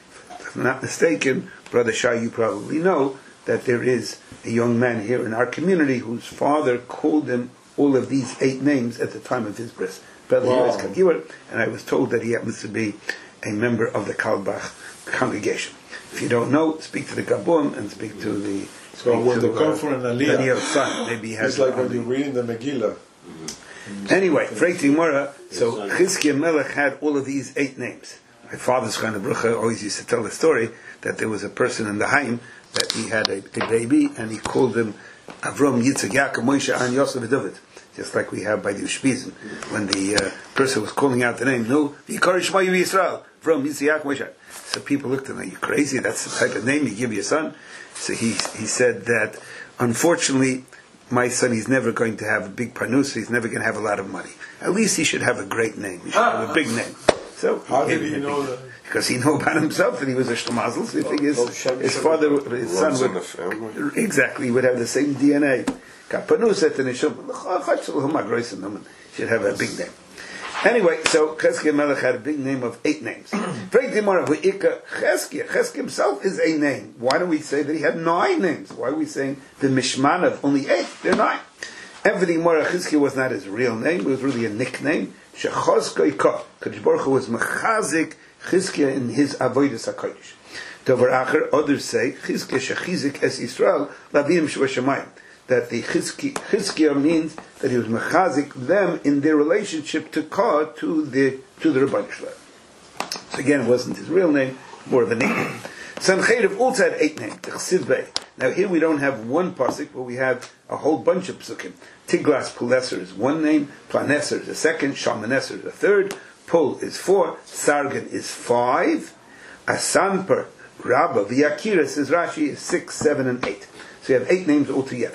If I'm not mistaken, Brother Shai, you probably know that there is a young man here in our community whose father called him all of these eight names at the time of his bris. Pele Yoyed, Kel Gibor, and I was told that he happens to be a member of the Kalbach congregation. If you don't know, speak to the Gabon and speak to the. So when they come from an Aliyah, son, maybe he has it's like when you're reading the Megillah. Mm-hmm. Anyway, Freit Gemara, so Chizkiah Melech had all of these eight names. My father's kind of brucha always used to tell the story that there was a person in the Haim that he had a, a baby and he called him Avram, Yitzchak, Yaakov, Moshe, and Yosef, and David. Just like we have by the Ushpizim. When the uh, person was calling out the name, no, V'yikar Shema Yisrael, Avram, Yitzchak, Yaakov, Moshe. So people looked at him, are you crazy? That's the type of name you give your son? So he he said that, unfortunately, my son, he's never going to have a big parnus, he's never going to have a lot of money. At least he should have a great name. He should have a big name. So how did he know that? Because he knew about himself that he was a shlomazel. So the thing is, his father, his son would exactly he would have the same D N A. Should have a big name. Anyway, so Cheskia Melech had a big name of eight names. Cheskia himself is a name. Why don't we say that he had nine names? Why are we saying the Mishman of only eight? They're nine. Every Mora Cheskia was not his real name; it was really a nickname. Shechozko Ika. Kadosh Baruch Hu was mechazik Cheskia in his avodas hakodesh. Dover Acher, others say Cheskia shechizik es Yisrael lavim shvashamayim. That the Chizkiah means that he was mechazik them in their relationship to Ka, to the to the Rebbeinu Shalom. So again, it wasn't his real name, more of a nickname. Sancheriv also had eight names. Now here we don't have one pasuk, but we have a whole bunch of psukim. Tiglas-Pileser is one name, Planeser is a second, Shalmaneser is a third, Pul is four, Sargon is five, Asanper, Rabba, V'Yakira, says Rashi, is six, seven, and eight. So you have eight names altogether.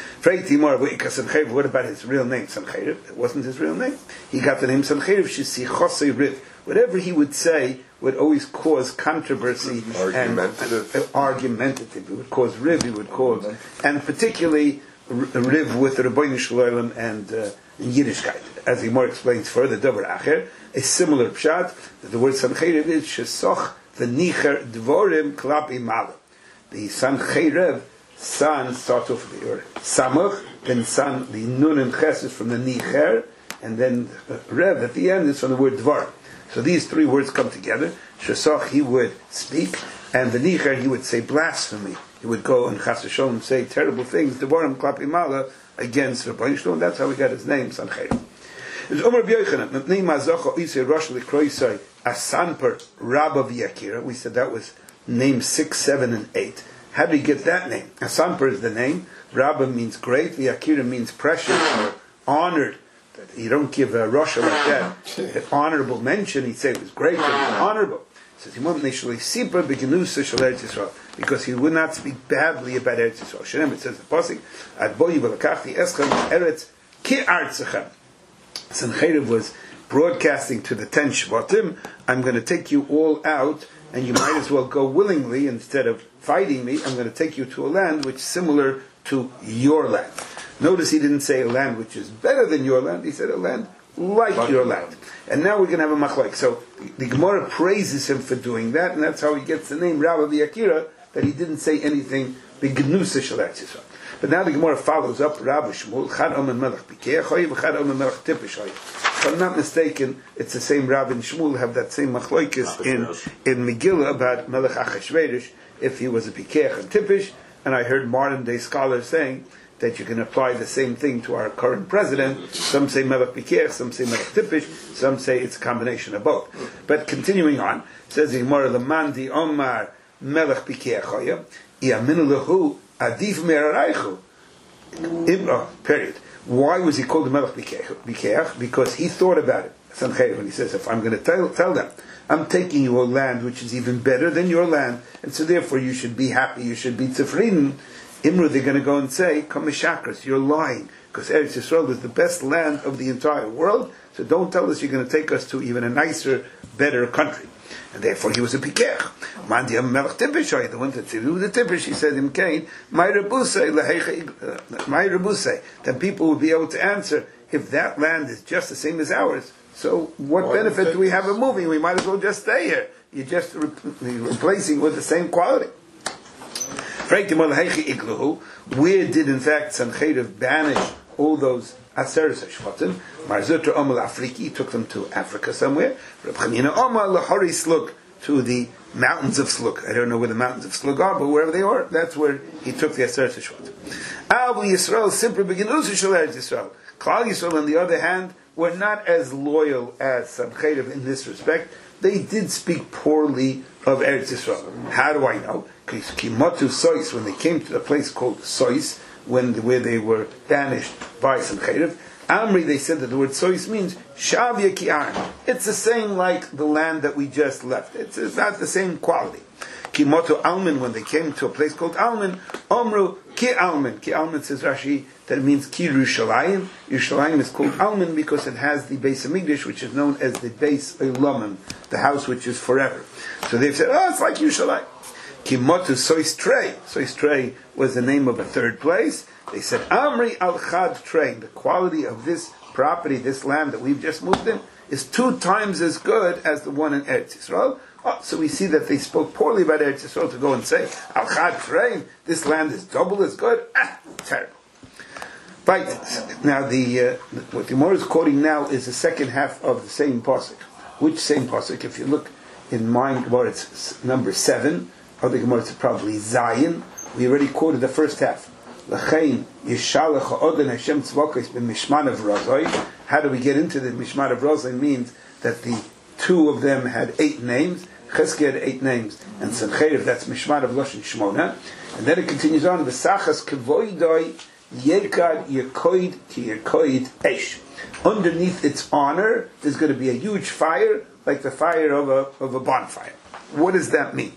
What about his real name, Sancheriv? It wasn't his real name. He got the name Sancheriv, Shisichosei Riv. Whatever he would say would always cause controversy argumentative. and uh, argumentative. It would cause Riv, he would cause, and particularly Riv with the Rebbeinu Shalom and uh, Yiddishkeit. As he more explains further, Dover Acher, a similar pshat, that the word Sancheriv is Shesoch v'nicher dvorim klapi mala. The Sancheriv, San starts off with the or Samach, then San, the Nun and Ches is from the Nicher, and then uh, Rev at the end is from the word Dvar. So these three words come together. Shesach, he would speak, and the Nicher, he would say blasphemy. He would go and Chas v'Sholom and say terrible things, Dvarim Klapi Mala, against Rebbeinu Shalom. That's how we got his name, Sancheriv. It's Omer B'Yochanan, Notnei Mazocho Isei Rosh L'Kroisai Asanper Rabba V'Yakira. We said that was name six, seven, and eight. How do you get that name? Asanper is the name. Rabba means great. V'Yakira means precious or honored. You don't give a Rosh like that an honorable mention. He'd say it was great, but it was honorable. Says he won't initially sipra begenusa shel Eretz Yisrael, because he would not speak badly about Eretz Yisrael. Shenem, it says the pasuk, Ad boyi v'lakachti eschem Eretz ki artzachem. Sancheriv was broadcasting to the ten Shvatim, I'm going to take you all out, and you might as well go willingly instead of fighting me. I'm going to take you to a land which is similar to your land. Notice he didn't say a land which is better than your land. He said a land like, like your land. And now we're going to have a machlek. So the Gemara praises him for doing that, and that's how he gets the name Rabba V'Yakira, that he didn't say anything b'gnusa shel Eretz Yisrael. But now the Gemara follows up Rabba Shmuel Chad Omen Melech Bikeach Hoy V'Chad Omen Melech Tipish Hoy. If I'm not mistaken, it's the same Rabba and Shmuel have that same machlokes in in Megillah about Melech Achashverosh, if he was a Bikeach and Tipish. And I heard modern day scholars saying that you can apply the same thing to our current president. Some say Melech Bikeach, some say Melech Tipish, some say it's a combination of both. But continuing on, it says the Gemara Lamandi Omar Melech Bikeach Hoya Yaminu Lehu Adif Meraraychu. Period. Why was he called the Melech Bikeach? Because he thought about it. Sancheriv, when he says, if I'm going to tell, tell them, I'm taking you a land which is even better than your land, and so therefore you should be happy, you should be tzefriden. Imru, they're going to go and say, Kamishakras, you're lying, because Eretz Yisrael is the best land of the entire world, so don't tell us you're going to take us to even a nicer, better country. And therefore he was a Bikeach. Mandiam Melech Tipish, the one that said, who the Tipish? He said, in Cain, my Rebusei, my Rebusei, then people would be able to answer, if that land is just the same as ours, so what Why benefit do we have of moving? We might as well just stay here. You're just re- replacing with the same quality. Where did in fact Sancheriv banish all those Aseres HaShvatim? Marzutra Omal Afriki, took them to Africa somewhere. Reb Chanina Omal Lahori Slug, to the mountains of Slug. I don't know where the mountains of Slug are, but wherever they are, that's where he took the Aseres HaShvatim. Abu Yisrael simply beginus Shel Eretz Yisrael. Klal Yisrael, on the other hand, were not as loyal as Sancheriv in this respect. they did speak poorly of Eretz Yisrael. How do I know? Because Kimatu Sois, when they came to the place called Sois, when where they were banished by Sancheriv, Amri, they said that the word Sois means Shavya Ki'an. It's the same like the land that we just left. It's, it's not the same quality. Kimoto Alman, when they came to a place called Alman, Omru Ki Alman. Ki Alman, says Rashi, that it means Ki Yerushalayim. Yerushalayim is called Alman because it has the Beis Hamikdash, which is known as the Beis Olamim, the house which is forever. So they've said, oh, it's like Yerushalayim. Kimoto Sois Trey. Sois Trey was the name of a third place. They said, Amri Al Chad Trey. The quality of this property, this land that we've just moved in, is two times as good as the one in Eretz Yisrael. Oh, so we see that they spoke poorly about Eretz Yisrael to go and say, Al Chad Trey, this land is double as good. Ah, terrible. Right. Now, the uh, what the Gemara is quoting now is the second half of the same pasuk. Which same pasuk? If you look in mine, Gemara, it's number seven. Other Gemara, it's probably Zion. We already quoted the first half. L'chein yishalach ha'odin Hashem tzvokos b'mishman of Rozoi. How do we get into the Mishman of Rozoi? Means that the two of them had eight names. Chesky had eight names, and Sancheriv, that's Mishman of Loshen Shmona. And then it continues on. V'sachas kevoidoi yekad yekoid ki yekoid esh. Underneath its honor, there's going to be a huge fire, like the fire of a of a bonfire. What does that mean?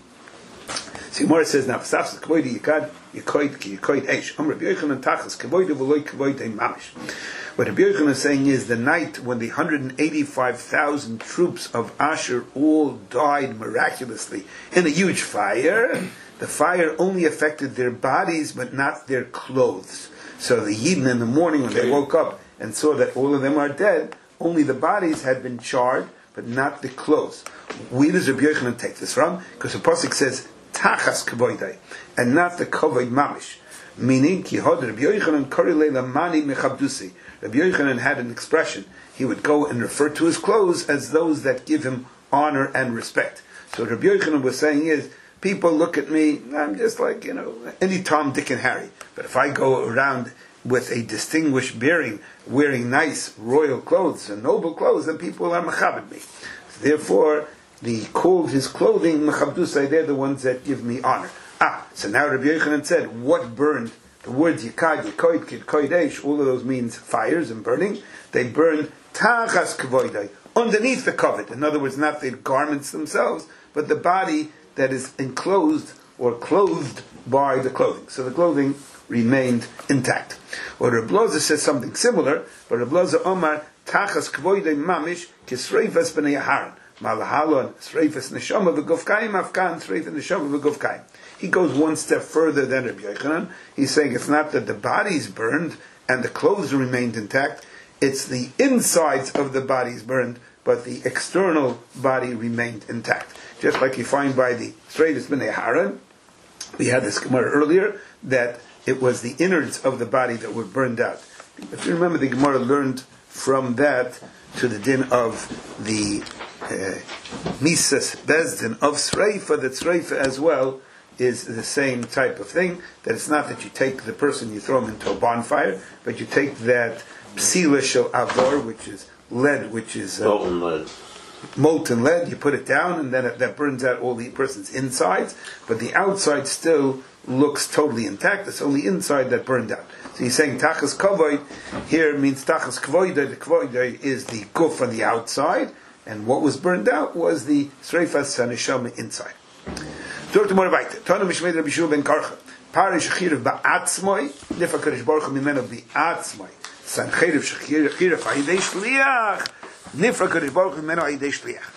So Gemara says now, "V'sachas kevoidoi yekad yekoid ki yekoid esh." Amar Rabbi Yochanan tachas kevoidoi v'loy kevoidoi mamish. What Rabbi Yochanan is saying is the night when the one hundred eighty-five thousand troops of Asher all died miraculously in a huge fire, the fire only affected their bodies but not their clothes. So the Yidden in the morning when they woke up and saw that all of them are dead, only the bodies had been charred but not the clothes. Where does Rabbi Yochanan take this from? Because the pasuk says Tachas Kavoidai and not the Kavoid Mamish. Meaning, Ki Hod Rabbi Yochanan Kori Leila Mani Mechabdusi. Rabbi Yochanan had an expression. He would go and refer to his clothes as those that give him honor and respect. So what Rabbi Yochanan was saying is, people look at me, I'm just like, you know, any Tom, Dick, and Harry. But if I go around with a distinguished bearing, wearing nice royal clothes and noble clothes, then people are mechabed me. So therefore, he called his clothing Mechabdusai, they're the ones that give me honor. Ah, so now Rabbi Yochanan said, what burned? The words Yikad, Yikoid, Kid, Koidesh, all of those means fires and burning. They burned Tachas Kavoidai, underneath the covet. In other words, not the garments themselves, but the body that is enclosed or clothed by the clothing. So the clothing remained intact. Well, Reb Loza says something similar, but Reb Loza Omar, Tachas Kavoidai Mamish, Kisreifas B'nei Aharon. Malahalon, Sreifas Neshama V'Govkayim, Afkan, Sreifas Neshama V'Govkayim. He goes one step further than Rabbi Yochanan. He's saying it's not that the bodies burned and the clothes remained intact, it's the insides of the bodies burned, but the external body remained intact. Just like you find by the Sreifas B'nei Aharon, we had this Gemara earlier, that it was the innards of the body that were burned out. If you remember, the Gemara learned from that to the din of the uh, Misas Bezdin of Sreifa, that Sreifa as well is the same type of thing, that it's not that you take the person, you throw him into a bonfire, but you take that psila shel avor, which is lead, which is uh, molten lead. molten lead, you put it down, and then it, that burns out all the person's insides, but the outside still looks totally intact. It's only inside that burned out. So he's saying tachas kavoid here means tachas kvoidai. The kvoidai is the guf on the outside, and what was burned out was the sreifas haneshama inside. Zort more weiter. Tanu mishmei Rabbi Shua ben Karcha. Parish chirav ba'atzmoi. Nifa kadosh baruch hu mimeno ba'atzmoi. Sancheriv chirav ha'idei shliach. Nifra kadosh baruch hu mimeno ha'idei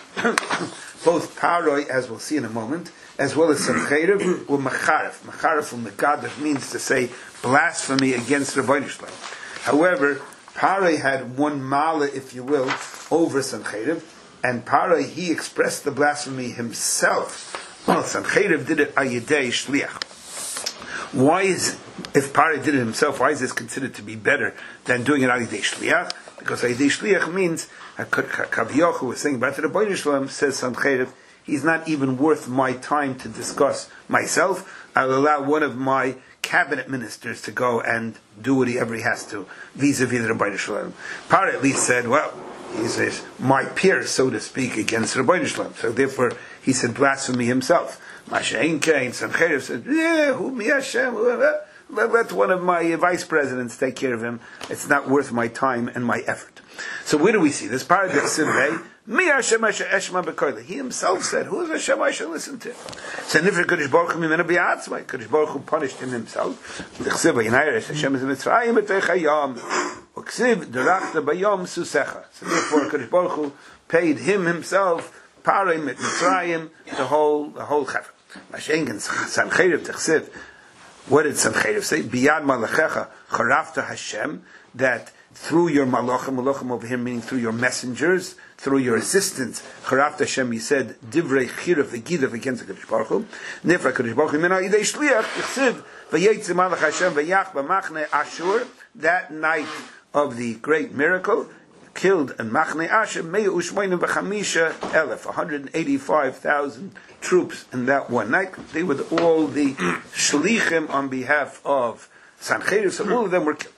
shliach. Both Paroi, as we'll see in a moment, as well as Sancheriv, were macharif. Macharif from Megadah means to say blasphemy against Rabbeinu Shalom. However, Paroi had one mala, if you will, over Sancheriv, and Paroi, he expressed the blasphemy himself. Well, Sancheriv did it ayidei shliach. Why is, if Paroi did it himself, why is this considered to be better than doing it ayidei shliach? Because ayidei shliach means, Kaviochu was saying about the Rabbeinu Shalom, says Sancheriv, he's not even worth my time to discuss myself. I'll allow one of my cabinet ministers to go and do whatever he has to, vis-a-vis the Rabbeinu Shalom. Paroi at least said, well, he says, my peer, so to speak, against Rabbeinu Shalom. So therefore, he said blasphemy himself. Mashain Kain, Sancheiriv said, yeah, who me Hashem, let one of my vice presidents take care of him. It's not worth my time and my effort. So where do we see this? Paradox Mi Hashem Eshma B'Koyle. He himself said, who is Hashem I shall listen to? So Nifra Kodesh Baruch Hu Mimena B'Yatzmai. Kodesh Baruch Hu punished him himself. D'chsiv V'yinayresh Hashem is in Mitzrayim B'Tei Chayam. U'ksiv Derachta B'Yom Susecha. So therefore Kodesh Baruch Hu paid him himself Parim at Mitzrayim the whole the whole Chafar. Mashengen Sancheiriv D'chsiv. What did Sancheiriv say? Biyad Malachecha Charafta Hashem, that through your malachim, malachim over here meaning through your messengers, through your assistants, Charafta Hashem, you said divrei chirav v'gidav against the Kodesh Baruch Hu. Nifra Kodesh Baruch Hu mina yidei shliach yichsiv v'yetzi malach Hashem v'yach b'machne Ashur. That night of the great miracle, killed in Machne Ashur mea u'shmoinim v'chamisha elef, one hundred eighty-five thousand troops in that one night. They were all the shlichim on behalf of Sancheiriv, so all of them were killed.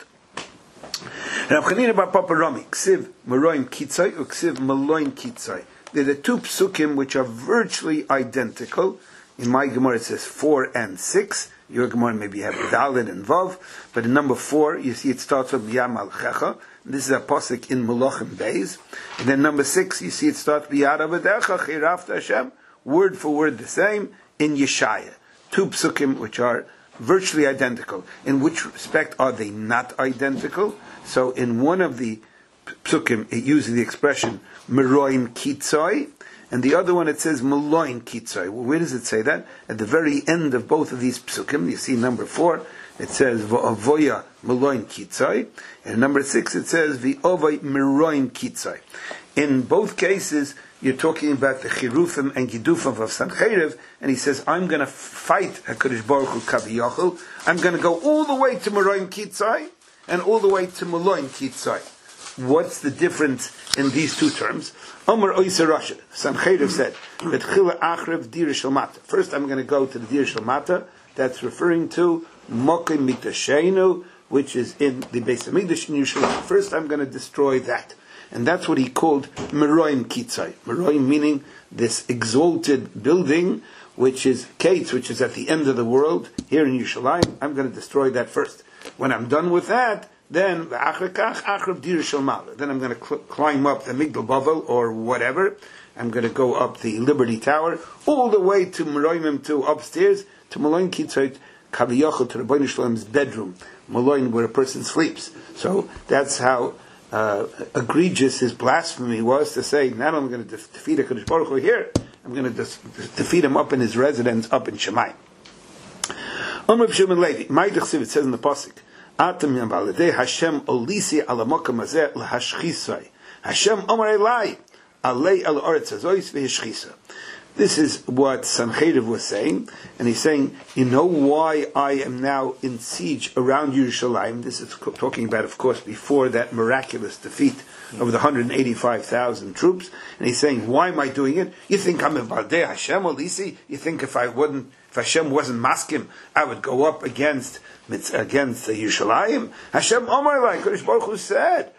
Rav Chanina bar Papa Rami, Ksiv Meroim Kitzai, or Ksiv Meloim Kitzai. They're the two psukim which are virtually identical. In my Gemara it says four and six. Your Gemara maybe have Dalet and Vav, but in number four you see it starts with B'Yad Malchecha. This is a pasuk in Malachim Beis. And then number six you see it starts B'Yad Avadecha Chirafta Hashem, word for word the same in Yeshaya. Two psukim which are virtually identical. In which respect are they not identical? So in one of the psukim, it uses the expression meroim kitzoi, and the other one it says meloim kitzoi. Well, where does it say that? At the very end of both of these psukim, you see number four, it says v'avoya meloim kitzoi, and number six it says v'ovay meroim kitzoi. In both cases, you're talking about the chirufim and gidufim of Sancheiriv, and he says, I'm going to fight HaKadosh Baruch Hu Kaviyachol. I'm going to go all the way to Meroim Kitzai and all the way to Meloim Kitzai. What's the difference in these two terms? Omer Oyser Rasha, Sancheiriv said, Betchila Achrev Dir Shalmata. First I'm going to go to the Dir Shalmata. That's referring to Mokim Miktashenu, which is in the Beis HaMikdash in Yerushalayim. First I'm going to destroy that. And that's what he called Meroim Kitzai. Meroim meaning this exalted building, which is Kates, which is at the end of the world, here in Yerushalayim. I'm going to destroy that first. When I'm done with that, then then I'm going to cl- climb up the Migdal Bavel or whatever. I'm going to go up the Liberty Tower, all the way to Meroimim, to upstairs, to Meroim Kitzai, Kaviyachol, to the Rebbeinu Shalom's bedroom. Meroim, where a person sleeps. So that's how Uh, egregious his blasphemy was to say, not only going to de- defeat HaKadosh Baruch Hu here, I'm going to de- defeat him up in his residence up in Shemayim. Omer B'Shimon Levi, Ma'idach Siv, it says in the Pasuk, Atam Yambaladeh Hashem Olisi ala Mokam Hazeh lahashchisai. Hashem Omer Elai, Alei al Oretz Hazois v'Hishchisa. This is what Sancheiriv was saying, and he's saying, you know why I am now in siege around Yerushalayim? This is talking about, of course, before that miraculous defeat of the one hundred eighty-five thousand troops. And he's saying, why am I doing it? You think I'm a Baldei Hashem Olisi? You think if I wouldn't, if Hashem wasn't maskim, I would go up against against the Yerushalayim? Hashem Omar, like Kodesh Baruch Hu said,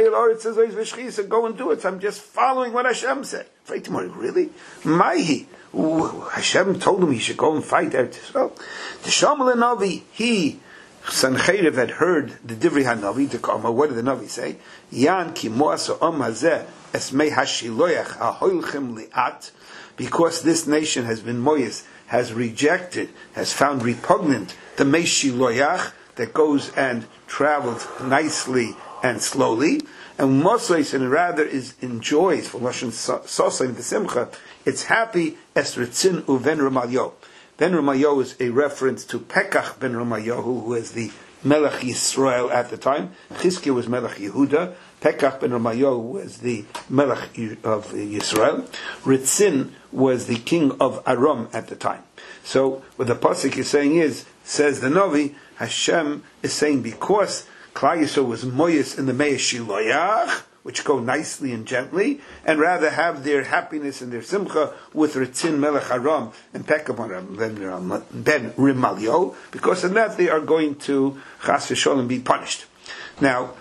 go and do it. So I'm just following what Hashem said. Fight tomorrow, really? Maihi. Hashem told him he should go and fight Eretz Yisrael. The Shamal Navi, he, Sancheiriv, had heard the Divrei HaNavi, the Kama. What did the Navi say? Yan ki moaso om hazeh esmei hashiloyach hahoilchem liat. Because this nation has been moyes, has rejected, has found repugnant the meishiloyach that goes and travels nicely and slowly, and Mosais, and rather is enjoys for Lashon Sosa and Simcha. It's happy as Ritzin uven Ramalyo. Ben Ramalyo is a reference to Pekach ben Ramalyo, who was the Melech Yisrael at the time. Chizkiah was Melech Yehuda. Pekach ben Ramalyo was the Melech of Yisrael. Ritzin was the king of Aram at the time. So what the pasuk is saying is, says the Navi, Hashem is saying because Klal Yisrael was moyes in the Mei Shiloyach, which go nicely and gently, and rather have their happiness and their simcha with Ritzin Melech Aram and Pekah ben Rimalyo, because in that they are going to Chas v'Sholem be punished. Now,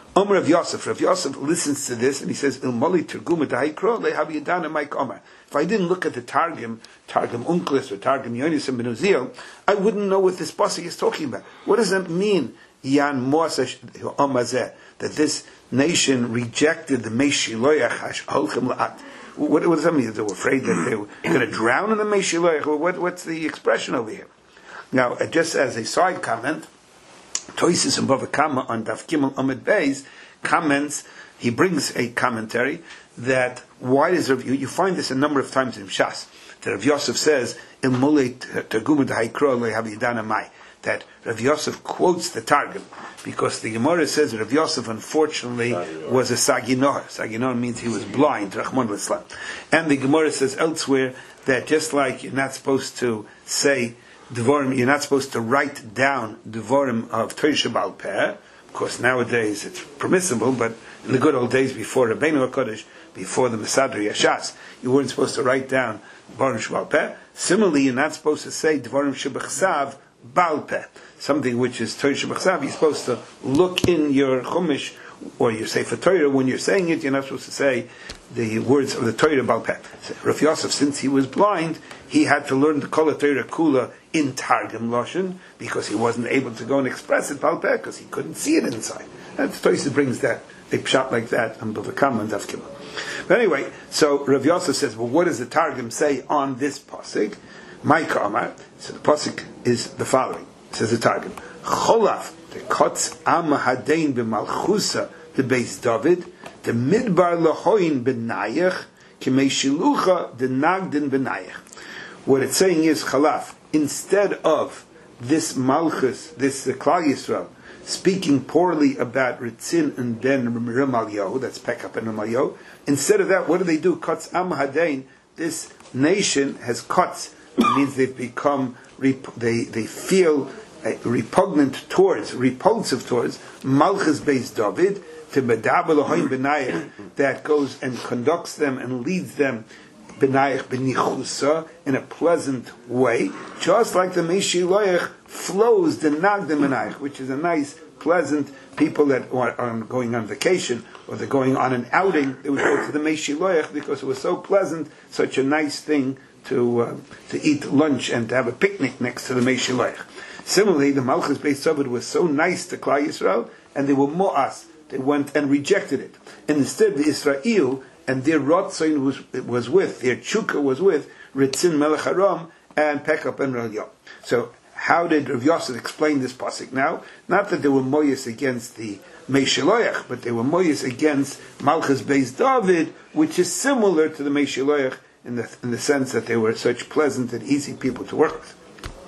Omer Rav Yosef, Rav Yosef listens to this and he says, Il Moli Terguma Daikro lehav Yadana Mike Omer. If I didn't look at the Targum, Targum Unklis or Targum Yonis and Ben Uziel, I wouldn't know what this pasuk is talking about. What does that mean? Yan Moasesh Omazeh, that this nation rejected the Meshiloyach Hash Holchem La'at. What, what does that mean? They were afraid that they were going to drown in the Meshiloyach. What, what's the expression over here? Now, uh, just as a side comment, Toisis and Bava Kama on Daf Gimel Amid Beis comments, he brings a commentary that why does Rav, you, you find this a number of times in Shas, that Rav Yosef says, Il Mulei Targum D'Haikro Lehav Yidana Mai, that Rav Yosef quotes the Targum, because the Gemara says Rav Yosef unfortunately was a Saginor. Saginor means he was blind, Rahman L'Islam. And the Gemara says elsewhere that just like you're not supposed to say Devarim, you're not supposed to write down Devarim of Torah Sheba'al Peh. Of course, nowadays it's permissible, but in the good old days before Rabbeinu HaKodesh, before the Mesadri Yashas, you weren't supposed to write down Devarim Sheba'al Peh. Similarly, you're not supposed to say Devarim Shebechsav Ba'al Peh. Something which is Torah Shebechsav, you're supposed to look in your Chumash, or you say for Torah, when you're saying it, you're not supposed to say the words of the Torah Ba'al Peh. So Rav Yosef, since he was blind, he had to learn the Kol Torah Kula in Targum Lashon, because he wasn't able to go and express it Ba'al Peh, because he couldn't see it inside. And Toysa brings that, a pshat like that, on Bava Kama and Daf Gimel. But anyway, so Rav Yosef says, well, what does the Targum say on this pasuk? Maika Amar. So the pasuk is the following. It says the Targum, Cholaf, the Kotz Am Hadein b'Malchusa, the Beis David, the Midbar Lahoin b'Nayach, Kimei Shilucha, the Nagdin b'Nayach. What it's saying is, Chalaf, instead of this Malchus, this uh, Klal Yisrael, speaking poorly about Ritzin and then Ramalyo, that's Pekah and Ramalyo, instead of that, what do they do? Kotz Am Hadein, this nation has kotz. It means they've become, rep- they, they feel uh, repugnant towards, repulsive towards, Malchus Beis David, to Medaber Lahoin B'Nayach, that goes and conducts them and leads them B'Nayach B'Nichusa, in a pleasant way, just like the Meshiloyach flows the Nagdim B'Nayach, which is a nice, pleasant people that are, are going on vacation, or they're going on an outing, they would go to the Meshiloyach because it was so pleasant, such a nice thing to uh, to eat lunch and to have a picnic next to the Meshiloyach. Similarly, the Malchus Beis David was so nice to Klal Yisrael, and they were Mo'as, they went and rejected it. And instead, the Israel and their Rotzain was, was with, their Chukah was with, Ritzin Melech Aram and Pekah ben Ralyah. So, how did Rav Yosef explain this pasuk now? Not that they were moyes against the Meshiloyach, but they were moyes against Malchus Beis David, which is similar to the Meshiloyach in the in the sense that they were such pleasant and easy people to work with.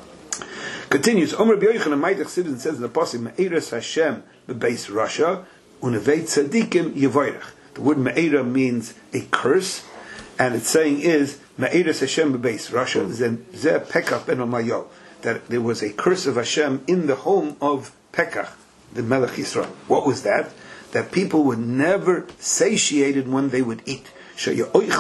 Continues, Omer Rabbi Yochanan Maidach Sidon says in the pasuk, Me'eras Hashem bebeis Rasha, uneveit tzadikim yevoirach. The word Me'era means a curse, and its saying is Me'eras Hashem bebeis Rasha, zeh Pekah ben Omayo, that there was a curse of Hashem in the home of Pekah, the Melech Yisrael. What was that? That people were never satiated when they would eat. For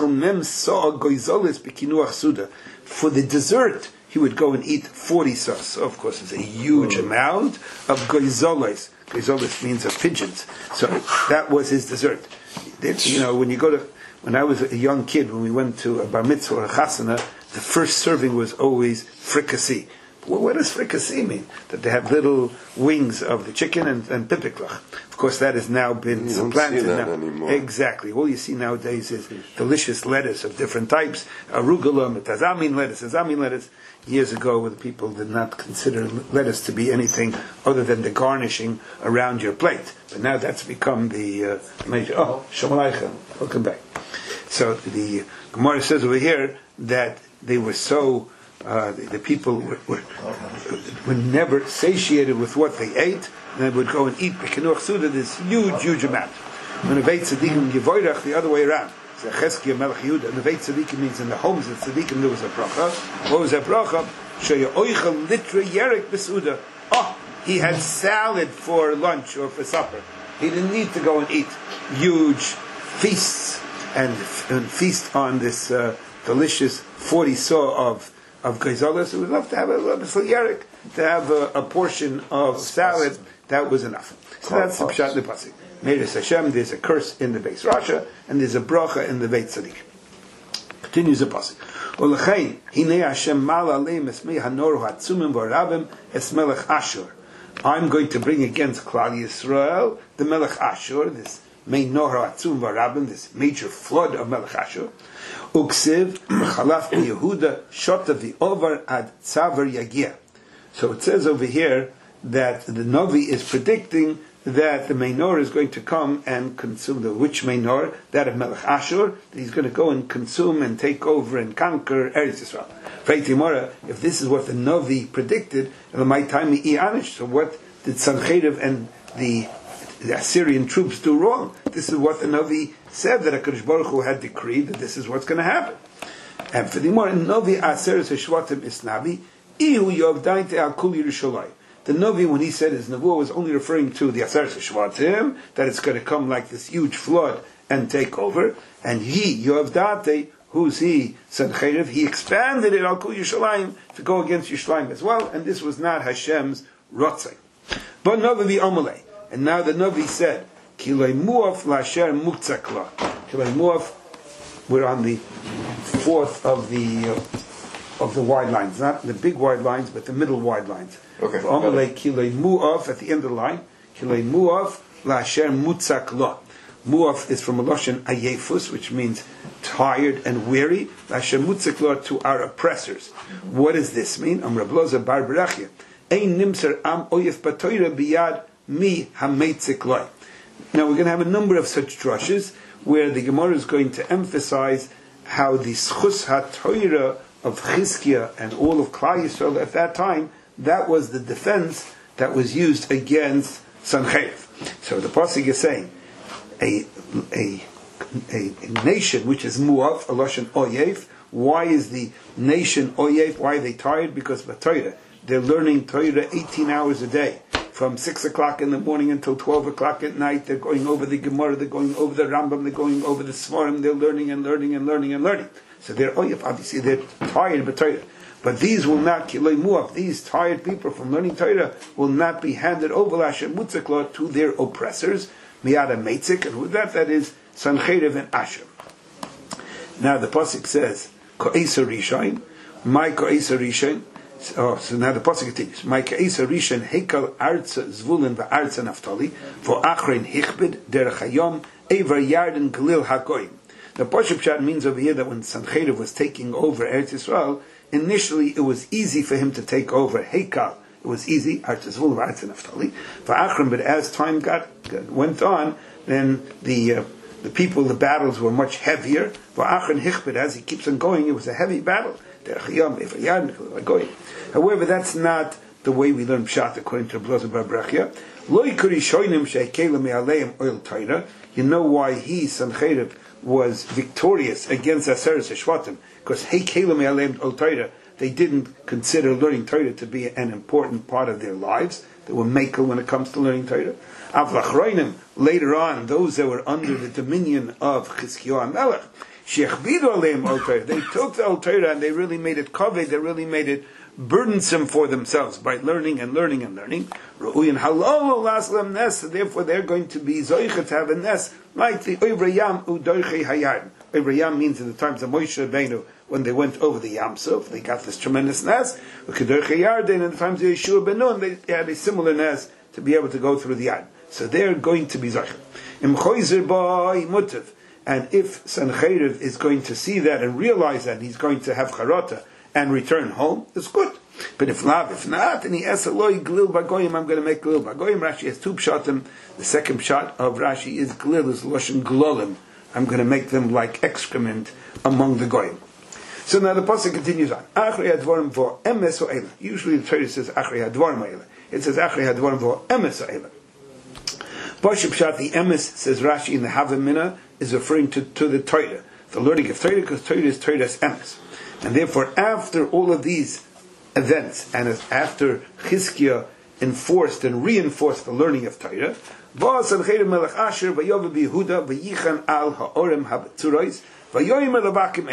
the dessert, he would go and eat forty sas. So of course, it's a huge amount of goizoles. Goizoles means of pigeons. So that was his dessert. You know, when you go to, when I was a young kid, when we went to a bar mitzvah or a chasana, the first serving was always fricassee. Well, what does fricassee mean? That they have little wings of the chicken and, and pipiklach. Of course, that has now been you supplanted. Don't see that now. anymore. Exactly. All you see nowadays is delicious lettuce of different types. Arugula, metazamin lettuce, azamin lettuce. Years ago, the people did not consider lettuce to be anything other than the garnishing around your plate. But now that's become the uh, major. Oh, Shalom Aleichem. Welcome back. So the Gemara says over here that they were so. Uh, the, the people were, were, were never satiated with what they ate, and they would go and eat Bekinuach Suda, this huge, huge amount. When Neveit Tzadikim Yevoirach, the other way around. Zecheskia Melech Yehuda. Neveit Tzadikim means in the homes of Tzadikim there was a bracha. What was that bracha? Shoya Oichel Litra Yerek Besuda. Oh, he had salad for lunch or for supper. He didn't need to go and eat huge feasts and, and feast on this uh, delicious forty saw of of Gaizalas. It was enough to have a little yerek, to have a, a portion of salad. That was enough. So that's the pshat in the pasuk. Meres Hashem, there's a curse in the Beis Rasha, and there's a bracha in the Beit Tzaddik. Continues the pasuk. Olachein hinei Hashem mal aleim esmei hanor hatzumim v'arabim es melech Ashur. I'm going to bring against Klal Yisrael the melech Ashur, this main nor hatzum v'arabim, this major flood of melech Ashur. Uksiv v'chalaf Yehuda shota v'ovar ad tzavar yagia. So it says over here that the Navi is predicting that the Mainor is going to come and consume the which Mainor? That of Melech Ashur, that he's going to go and consume and take over and conquer Eretz Yisrael. Freitimora, if this is what the Navi predicted, so what did Sancheriv and the, the Assyrian troops do wrong? This is what the Navi said, that HaKadosh Baruch Hu had decreed that this is what's going to happen. And for the more Navi Aseres Hashvatim Isnabi, Ihu Yovdainte Al Kul Yerushalayim. The Navi, when he said his Nevuah, was only referring to the Aseret Shvatim, that it's going to come like this huge flood and take over. And he, Yoav Date, who's he, Sancheriv, he expanded it, Al Kul Yerushalayim, to go against Yerushalayim as well, and this was not Hashem's Rotzei. But Navi Amalei, and now the Navi said, Kilei Muaf Lasher Muktzakla. Kilei Muaf, we're on the fourth of the uh, of the wide lines, not the big wide lines, but the middle wide lines. Okay. Amalei Kilei Muaf at the end of the line. Kilei Muaf Lasher Mutzakla. Muaf is from a Lashon Ayefus, which means tired and weary. Lasher Mutzakla, to our oppressors. What does this mean? Am Rabloza Bar Berachia. Ein nimser am oyef batoira biyad mi hametzikloi. Now we're going to have a number of such drushes where the Gemara is going to emphasize how the schus ha-toira of Chizkiah and all of Klal Yisrael at that time, that was the defense that was used against Sancheriv. So the pasuk is saying, a, a, a, a nation which is Muav, a Lashon Oyev. Why is the nation Oyev? Why are they tired? Because of Torah. They're learning Torah eighteen hours a day. From six o'clock in the morning until twelve o'clock at night, they're going over the Gemara, they're going over the Rambam, they're going over the Svarim, they're learning and learning and learning and learning. So they're Oyev, obviously they're tired of Torah. But these will not, Kilei Muaf, these tired people from learning Torah will not be handed over Lashem Mutzakla to their oppressors, Miyada Meitzik, and with that, that is Sancheriv and Asher. Now the Pasuk says, Ko'esa Rishon, my Ko'esa Rishon. Oh, so now the pasuk continues. My Ko'esa Rishon Hekel Arza Zvulun VaArza Naftali for Achrein Hichbid Derech Hayom Evar Yarden Galil HaGoyim. The Pasuk Pshat means over here that when Sancheriv was taking over Eretz Yisrael, initially it was easy for him to take over Hekel. It was easy, Arza Zvulun VaArza Naftali for Achrein. But as time got, got went on, then the uh, the people, the battles were much heavier. For Achrein Hichbid, as he keeps on going, it was a heavy battle. However, that's not the way we learn Pshat according to Blazer Bar Brachia. You know why he, Sancheriv, was victorious against Aseres Hashvatim, because they didn't consider learning Torah to be an important part of their lives. They were makel when it comes to learning Torah. Later on, those that were under the dominion of Chizkiah Melech, they took the Al Torah and they really made it kaved, they really made it burdensome for themselves by learning and learning and learning. Therefore they're going to be zoichet to have a nes like the Oivrayam Udoiche Hayard. Oivrayam means in the times of Moshe Rabbeinu, when they went over the Yam Suf, they got this tremendous nes. Udoiche Hayard, and in the times of Yeshua ben Nun, they had a similar nes to be able to go through the Yard. So they're going to be zoichet. Im choizer ba imutav. And if Sancheriv is going to see that and realize that he's going to have charata and return home, it's good. But if not, if not, and he asks Eloi glil bagoyim, I'm going to make glil bagoyim. Rashi has two pshatim. The second pshat of Rashi is glil, is loshen glolim. I'm going to make them like excrement among the goyim. So now the pasuk continues on. Achrei hadvarim vo emes o'ela. Usually the Torah says achrei hadvarim o'ela. It says achrei hadvarim vo emes o'ela. Pashup pshat, the emes, says Rashi in the Havamina, is referring to, to the Torah, the learning of Torah, because Torah is Torah's emes. And therefore, after all of these events, and as after Chizkiah enforced and reinforced the learning of Torah, Sancheriv melech Asher v'yovav b'Yehuda v'yichan al ha'orem ha'betzuros v'yoyim elabakim elav.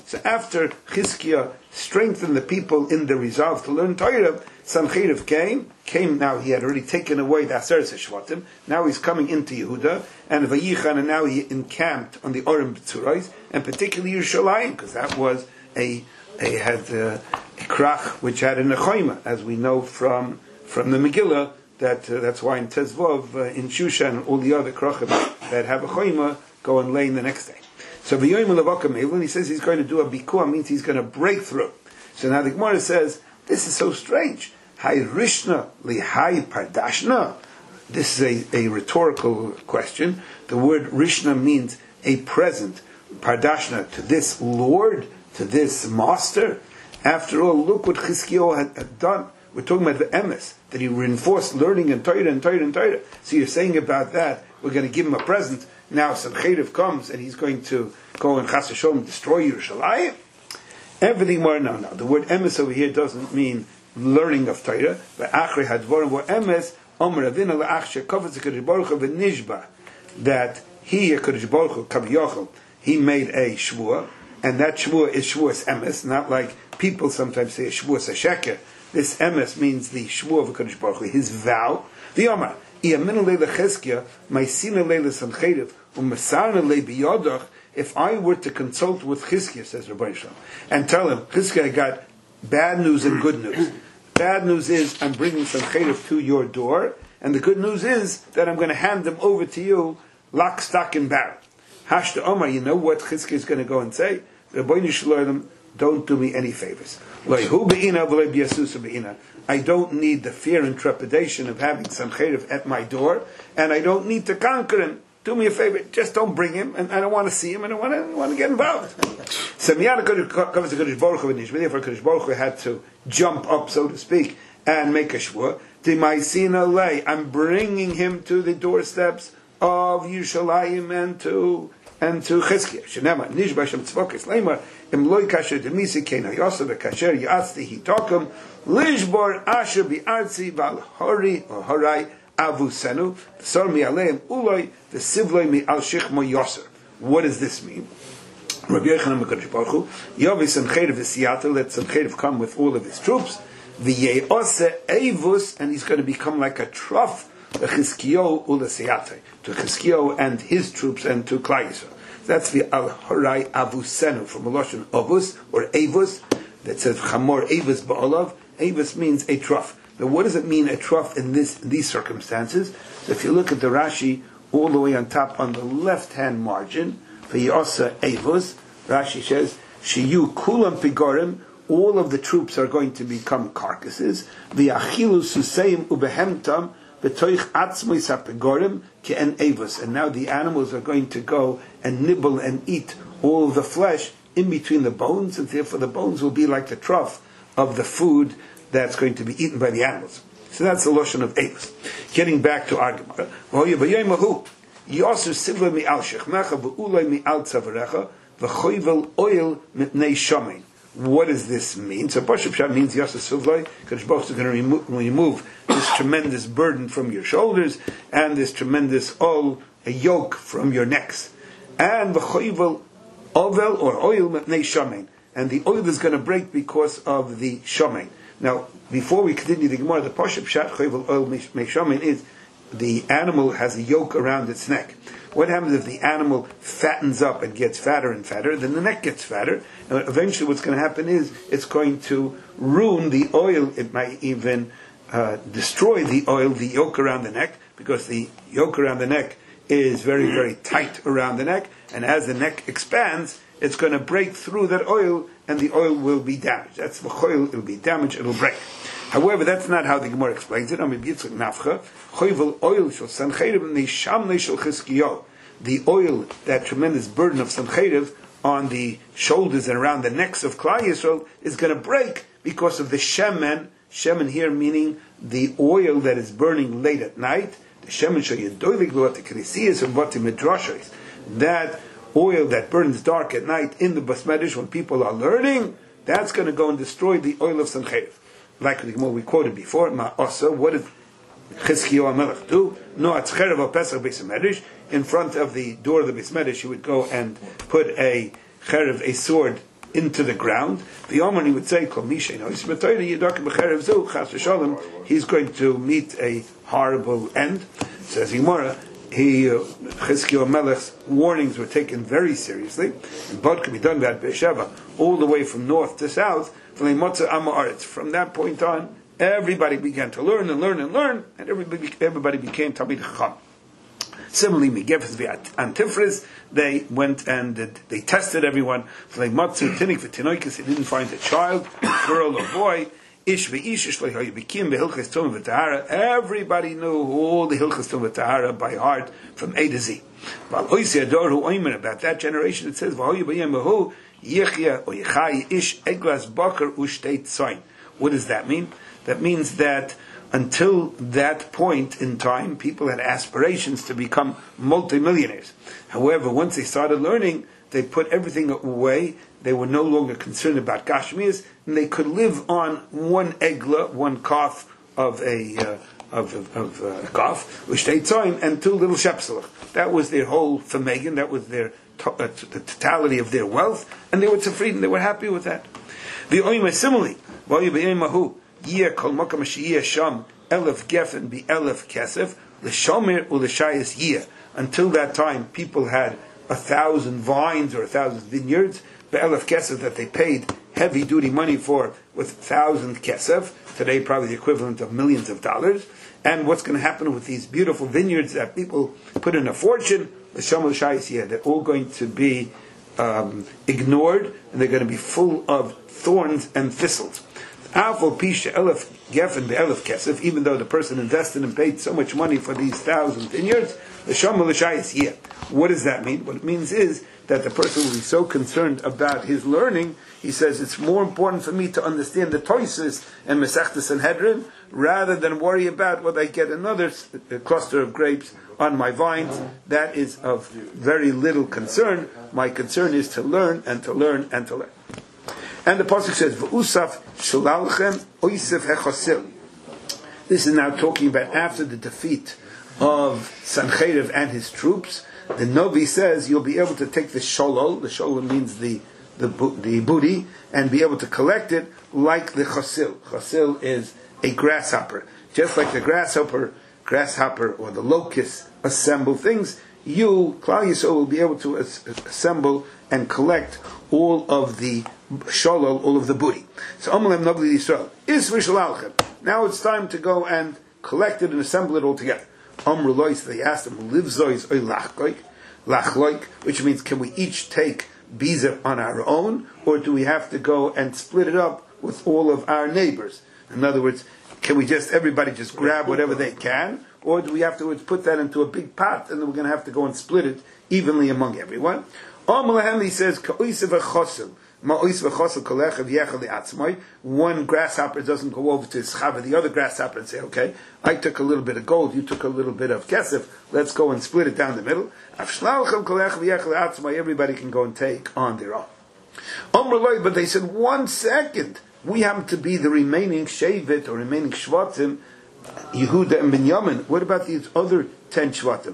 So after Chizkiah strengthened the people in the resolve to learn Torah, Sancheriv came, came now he had already taken away the Aseret Shvatim, now he's coming into Yehuda, and Vayichan, and now he encamped on the Orim B'tzurais, and particularly Yerushalayim, because that was a, a had uh, a krach which had a nechoima, as we know from from the Megillah, that uh, that's why in Tezvov, uh, in Shushan, and all the other krachim that have a choima go and lay in the next day. So V'yoyim Levakam Evlin, he says he's going to do a bikuah, means he's going to break through. So now the Gemara says, this is so strange. Hai Rishna li Hai Pardashna. This is a, a rhetorical question. The word Rishna means a present. Pardashna, to this Lord, to this master. After all, look what Chizkiyahu had, had done. We're talking about the emes, that he reinforced learning and Torah and Torah and Torah. So you're saying about that, we're going to give him a present. Now Sancheriv comes and he's going to go and Chas Hashem destroy Yerushalayim. Everything more, no, no. The word emes over here doesn't mean learning of Torah. But Achre Hadvarim were emes, Omer Avina La'ach Shekavaz HaKadosh Baruch Hu V'nishba, that he, HaKadosh Baruch Hu, Kaviyachol, he made a shvua, and that shvua is shvuas emes, not like people sometimes say shvuas hasheker. This emes means the shvua of HaKadosh Baruch Hu, his vow. The Omer, Iyaminu leila Chizkiah, Maisina leila Sancheriv, U'masarna le biyodach. If I were to consult with Chizkiah, says Rabbi Shalom, and tell him, Chizkiah, I got bad news and good news. Bad news is I'm bringing Sancheriv to your door, and the good news is that I'm going to hand them over to you, lock, stock, and barrel. Hashta Omar, you know what Chizkiah is going to go and say? Rabbi Shalom, don't do me any favors. I don't need the fear and trepidation of having Sancheriv at my door, and I don't need to conquer him. Do me a favor, just don't bring him, and I don't want to see him, and I want to, want to get involved. So Miyad covers the Kodesh Baruch Hu, therefore Kodesh Baruch Hu had to jump up, so to speak, and make a shvur. I'm bringing him to the doorsteps of Yerushalayim and to and to Chizkiah. Shenema nishba shem tzvokes leimer im loy kasher demisi kena yosef kasher yatzti hitokum lishbor asher bi'artzi val hori or horai avusenu sor mi aleim uloi the sivloi mi al shichmo yoser. What does this mean? Rabbi Yochanan HaKadosh Baruch Hu Yovi Sancheriv v'siyata, let Sancheriv come with all of his troops, v'yeose evus, and he's going to become like a trough to Chizkiyahu u'lesiyata, to Chizkiyahu and his troops and to Klal Yisrael. That's the al harai avusenu from a lashon avus or avus that says chamor avus ba'olav. Avus means a trough. Now, what does it mean a trough in this in these circumstances? So, if you look at the Rashi all the way on top on the left hand margin, v'yasa avus, Rashi says shiyu kulam pigorim. All of the troops are going to become carcasses. V'achilu suseim ubehemtam. And now the animals are going to go and nibble and eat all of the flesh in between the bones, and therefore the bones will be like the trough of the food that's going to be eaten by the animals. So that's the lotion of Avos. Getting back to our Gemara. What does this mean? So Pashup Shah means Yasas Suvlai, because Baruch is going to remo- remove this tremendous burden from your shoulders and this tremendous ol, a yoke from your necks. And V'choivel ovel or oil mepnei shamein. And the oil is going to break because of the shamein. Now, before we continue the Gemara, the Pashup Shah choivel oil mepnei shamein is the animal has a yoke around its neck. What happens if the animal fattens up and gets fatter and fatter? Then the neck gets fatter, and eventually what's going to happen is it's going to ruin the oil. It might even uh, destroy the oil, the yoke around the neck, because the yoke around the neck is very, very tight around the neck, and as the neck expands, it's going to break through that oil, and the oil will be damaged. That's the oil, it'll be damaged, it'll break. However, that's not how the Gemara explains it. The oil, that tremendous burden of Sancheriv on the shoulders and around the necks of Klal Yisrael, is going to break because of the shemen. Shemen here meaning the oil that is burning late at night. The shemen shoyadoilik v'vati knesiyos and v'vati midrashos. That oil that burns dark at night in the Bas Medrash when people are learning, that's going to go and destroy the oil of Sancheriv. Like the Gemara we quoted before, Ma'asa, what did Chizkiyahu HaMelech do? No, Atzcherev al Pesach Beis HaMedrash, in front of the door of the Beis Medrash, you would go and put a cherev, a sword, into the ground. The Omer, he would say, he's going to meet a horrible end. Says Gemara, he, uh, Chizkiyahu Melech's warnings were taken very seriously. And Bod could be done by Beersheba, all the way from north to south. From that point on, everybody began to learn and learn and learn, and everybody, everybody became Talmid Chacham. Similarly, Megefes v'Antifris, they went and did, they tested everyone. They didn't find a child, girl or boy. Ish v'ish everybody knew all the Hilchos Tum v'Tahara by heart from A to Z. About that generation, it says, what does that mean? That means that until that point in time, people had aspirations to become multimillionaires. However, once they started learning, they put everything away. They were no longer concerned about Gashmias, and they could live on one egla, one calf of a uh, of of, of uh, calf, which they time, and two little shepselach. That was their whole famegin. That was their to, uh, the totality of their wealth, and they were tzufrid, and they were happy with that. The oima similarly, Yeh kol makam sheyeh sham elef gefen be elef kesef l'shomer u'l'shayis yeh. Until that time, people had a thousand vines or a thousand vineyards, be'elef kesef, that they paid heavy duty money for, with thousand kesef. Today, probably the equivalent of millions of dollars. And what's going to happen with these beautiful vineyards that people put in a fortune? L'shomer u'l'shayis yeh. They're all going to be um, ignored, and they're going to be full of thorns and thistles. Even though the person invested and paid so much money for these thousand vineyards, what does that mean? What it means is that the person will be so concerned about his learning, he says, it's more important for me to understand the Toises and Masechta Sanhedrin rather than worry about whether I get another cluster of grapes on my vines. That is of very little concern. My concern is to learn and to learn and to learn. And the pasuk says, "V'usaf shalalchem oisef hechosil." This is now talking about after the defeat of Sancheriv and his troops. The Novi says you'll be able to take the sholol. The sholol means the the, the booty, and be able to collect it like the chosil. Chosil is a grasshopper, just like the grasshopper, grasshopper or the locust assemble things. You, Klal Yisrael, will be able to as- assemble and collect all of the sholol, all of the booty. So Amalem Nobli Yisrael is v'shalalchem. Now it's time to go and collect it and assemble it all together. Amru lois, they asked him, liv zois oy lachloik, lachloik, which means can we each take bizer on our own, or do we have to go and split it up with all of our neighbors? In other words, can we just everybody just grab whatever they can, or do we have to put that into a big pot and then we're going to have to go and split it evenly among everyone? Amalahem, he says, ka'oisev chosim. One grasshopper doesn't go over to Schava, the other grasshopper, and say, okay, I took a little bit of gold, you took a little bit of kesef, let's go and split it down the middle. Everybody can go and take on their own. But they said, one second, we happen to be the remaining Shevet or remaining Shvatim, Yehuda and Binyamin. What about these other ten Shvatim?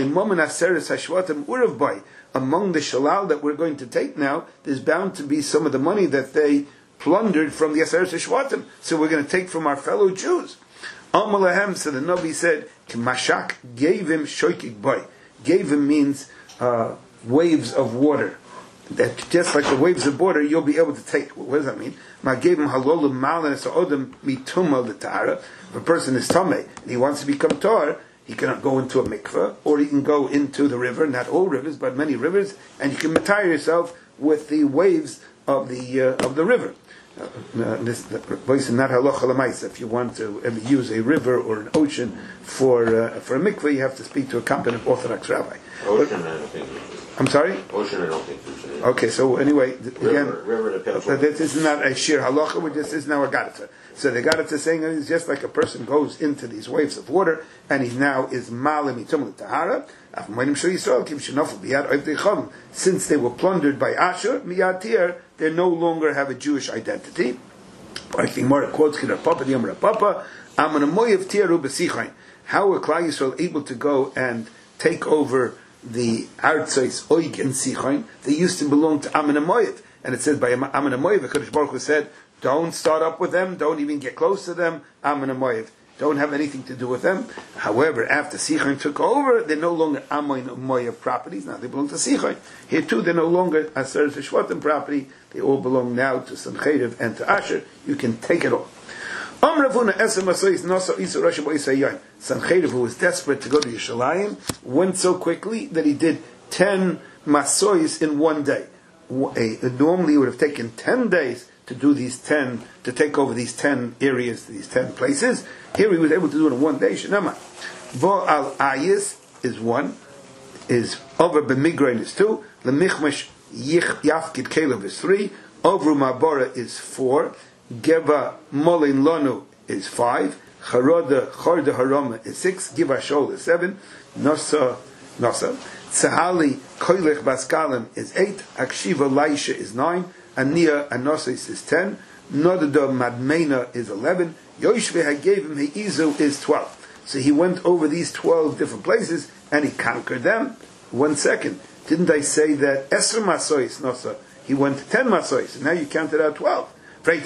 Among the shalal that we're going to take now, there's bound to be some of the money that they plundered from the Aseret Shvatim. So we're going to take from our fellow Jews. Amalahem, so the Navi said, Mashak gave him shoykik boy. Gave him means uh, waves of water. That just like the waves of water, you'll be able to take. What does that mean? Ma gave him halolim malan odem mituma l'tahara. If a person is tamei and he wants to become tar, he can go into a mikveh, or he can go into the river, not all rivers, but many rivers, and you can retire yourself with the waves of the uh, of the river. Uh, uh, this voice is not halacha l'maisa. If you want to uh, use a river or an ocean for uh, for a mikveh, you have to speak to a competent Orthodox rabbi. Ocean, but, I don't think. I'm sorry? Ocean, I don't think. Okay, so anyway, river, again, river uh, this is not a shir halacha. We just this is now a gadata. So the gadata is saying it's just like a person goes into these waves of water, and he now is malim itum l'tahara. Since they were plundered by Ashur, miyad tir, they no longer have a Jewish identity. I think more quotes Papa the Amar Papa. How were Klal Yisrael able to go and take over the Artzos Oig and Sichain? They used to belong to Ammon and Moav. and it says by Ammon and Moav, the Kadosh Baruch Hu said, don't start up with them, don't even get close to them, Ammon and Moav. Don't have anything to do with them. However, after Sichon took over, they're no longer Ammon and Moav properties. Now they belong to Sichon. Here too, they're no longer Aser Shvatim property. They all belong now to Sancheriv and to Asher. You can take it all. Sancheriv, who was desperate to go to Yerushalayim, went so quickly that he did ten masois in one day. Normally it would have taken ten days to do these ten, to take over these ten areas, these ten places. Here he was able to do it in one day. Shenama. Vo al ayis is one, is over b'migrain is two, lemichmash yafkid kelev is three, over mabora is four, geva molin lonu is five, charoda chorda haroma is six, giva shol is seven, nosa nosa, tzahali koilech baskalim is eight, akshiva laisha is nine, Aniya Anosis is ten, Nodada Madmena is eleven, Yoshve Hagevim Heizu is twelve. So he went over these twelve different places and he conquered them. One second. Didn't I say that Esra Masois Nosa? He went to ten Masois, and now you counted out twelve. They're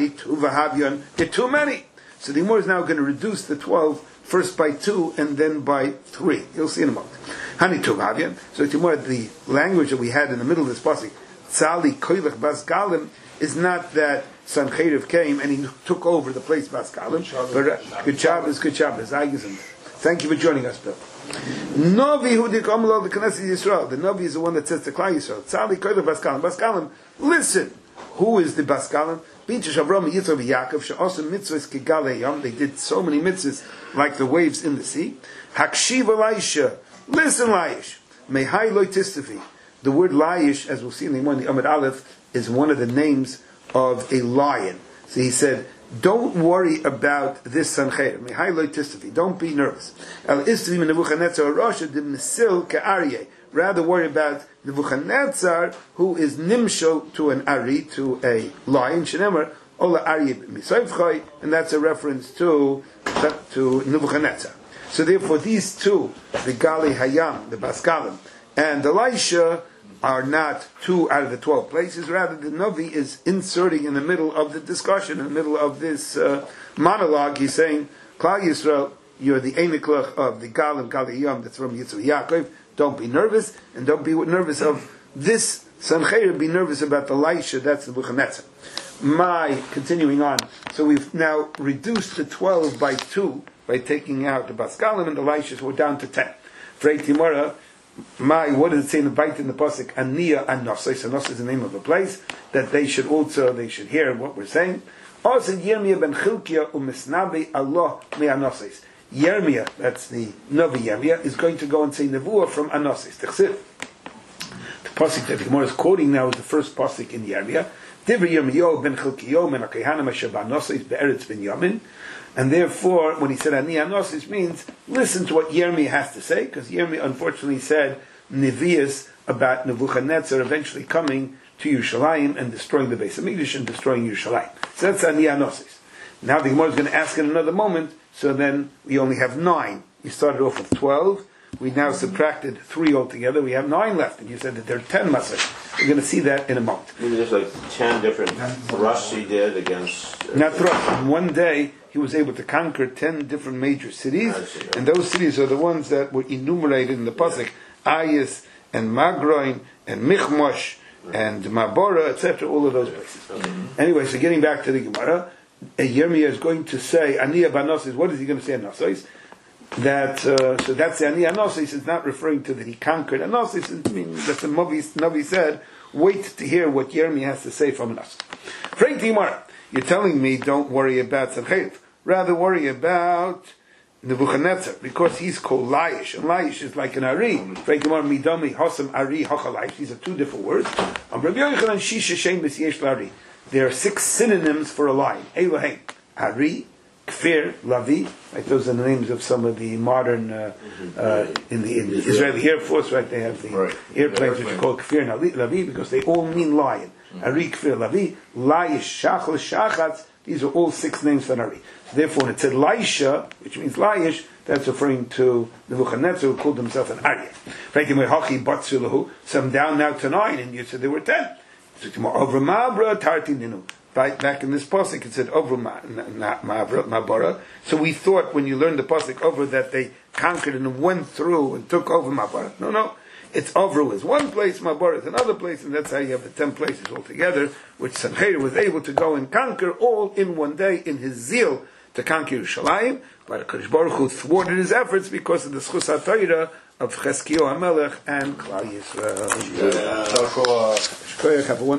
too many. So the Gemara is now going to reduce the twelve first by two and then by three. You'll see in a moment. Hani Tuvavian. So the the language that we had in the middle of this passage, Tzali Koilech Bas Galim, is not that Sancheriv came and he took over the place Bas Galim. But uh, good Shabbos, good Shabbos. Thank you for joining us, Bill. Novi who did come along the Knesset Yisrael. The Novi is the one that says to Klal Yisrael. Tzali Koilech Bas Galim. Bas Galim, listen. Who is the Bas Galim? Bintish Avram Yitzchak Yaakov she'osim mitzvahs kegalei yam. They did so many mitzvahs like the waves in the sea. Hakshiv Elisha. Listen, Laish. Mehai loy tistafi. The word Laish, as we'll see in the one, the Amud Aleph, is one of the names of a lion. So he said, don't worry about this Sancheriv. Mehai loy tistafi. Don't be nervous. El istafi min Nebuchadnezzar Rasha de misil ka'aryeh. Rather worry about Nebuchadnezzar, who is nimshal to an ari, to a lion. Shenemer ola aryeh misayvchai, and that's a reference to to Nebuchadnezzar. So therefore, these two, the Gali Hayam, the Bas Galim, and Elisha, are not two out of the twelve places. Rather, the Navi is inserting in the middle of the discussion, in the middle of this uh, monologue. He's saying, Klal Yisrael, you're the Einiklach of the Galim, Gali Hayam, that's from Yitzchak Yaakov. Don't be nervous, and don't be nervous of this Sancheriv. Be nervous about the Elisha, that's the Nebuchadnezzar. My, continuing on, so we've now reduced the twelve by two, by taking out the Bas Galim and the Elisha, we're down to ten. Frei Timora, my, what does it say in the Bait in the Pasuk? Aniya Anosos. Anosos is the name of a place that they should also, they should hear what we're saying. Also, Yirmiyah ben Chilkiah u'misnabi Allah me Anosos. Yirmiyah, that's the Navi Yirmiyah, is going to go and say Nevuah from Anosos. The Pasuk that the Gemara is quoting now is the first Pasuk in Yirmiyah. Divri Yirmiyah ben Chilkiah men HaKehanim asher ba'Anosos be'eretz ben Yamin. And therefore, when he said Ani Anosis, means listen to what Yirmiyah has to say, because Yirmiyah unfortunately said Nevi'as about Nebuchadnezzar eventually coming to Yerushalayim and destroying the Beis Hamikdash and destroying Yerushalayim. So that's Ani Anosis. Now the Gemara is going to ask in another moment, so then we only have nine. We started off with twelve. We now subtracted three altogether. We have nine left, and you said that there are ten masas. We're going to see that in a moment. Maybe there's like ten different thrusts he did against... Uh, Not thrusts. In one day, he was able to conquer ten different major cities, and those cities are the ones that were enumerated in the Pasuk, Ayis, and Magroin, and Michmosh, and Mabora, et cetera, all of those places. Mm-hmm. Anyway, so getting back to the Gemara, Yirmiyah is going to say, Aniya Banosis, what is he going to say in Anosis? That, uh, so that's the Aniya Anosis, it's not referring to that he conquered Anosis, I mean, that's the Navi, Navi said, wait to hear what Yirmiyah has to say from Anosis. Frank Gemara, you're telling me don't worry about Sancheriv, rather worry about Nebuchadnezzar, because he's called Laish, and Laish is like an Ari. Frank Gemara, Midami, Hosam, Ari, Hochalaish, these are two different words. There are six synonyms for a lion. Elohim, Ari, Kfir, Lavi, right? Those are the names of some of the modern, uh, uh, in the, in the Israeli Air Force, right? They have the right. airplanes which are called Kfir and Lavi because they all mean lion. Mm-hmm. Ari, Kfir, Lavi, Laish, Shachal, Shachatz, these are all six names for Ari. So therefore, when it said Laisha, which means Laish, that's referring to Nebuchadnezzar, who called himself an Arya. So I'm down now to nine, and you said there were ten. Over Mabra Tartininu. Back in this pasuk, it said over Mabara. So we thought when you learned the pasuk over that they conquered and went through and took over Mabara. No, no. It's Avru is one place, Mabara is another place, and that's how you have the ten places altogether, which Sanherib was able to go and conquer all in one day in his zeal to conquer Yerushalayim. But HaKadosh Baruch Hu thwarted his efforts because of the Schus HaTorah of Cheskio HaMelech and Klal Yisrael. Yeah. Have a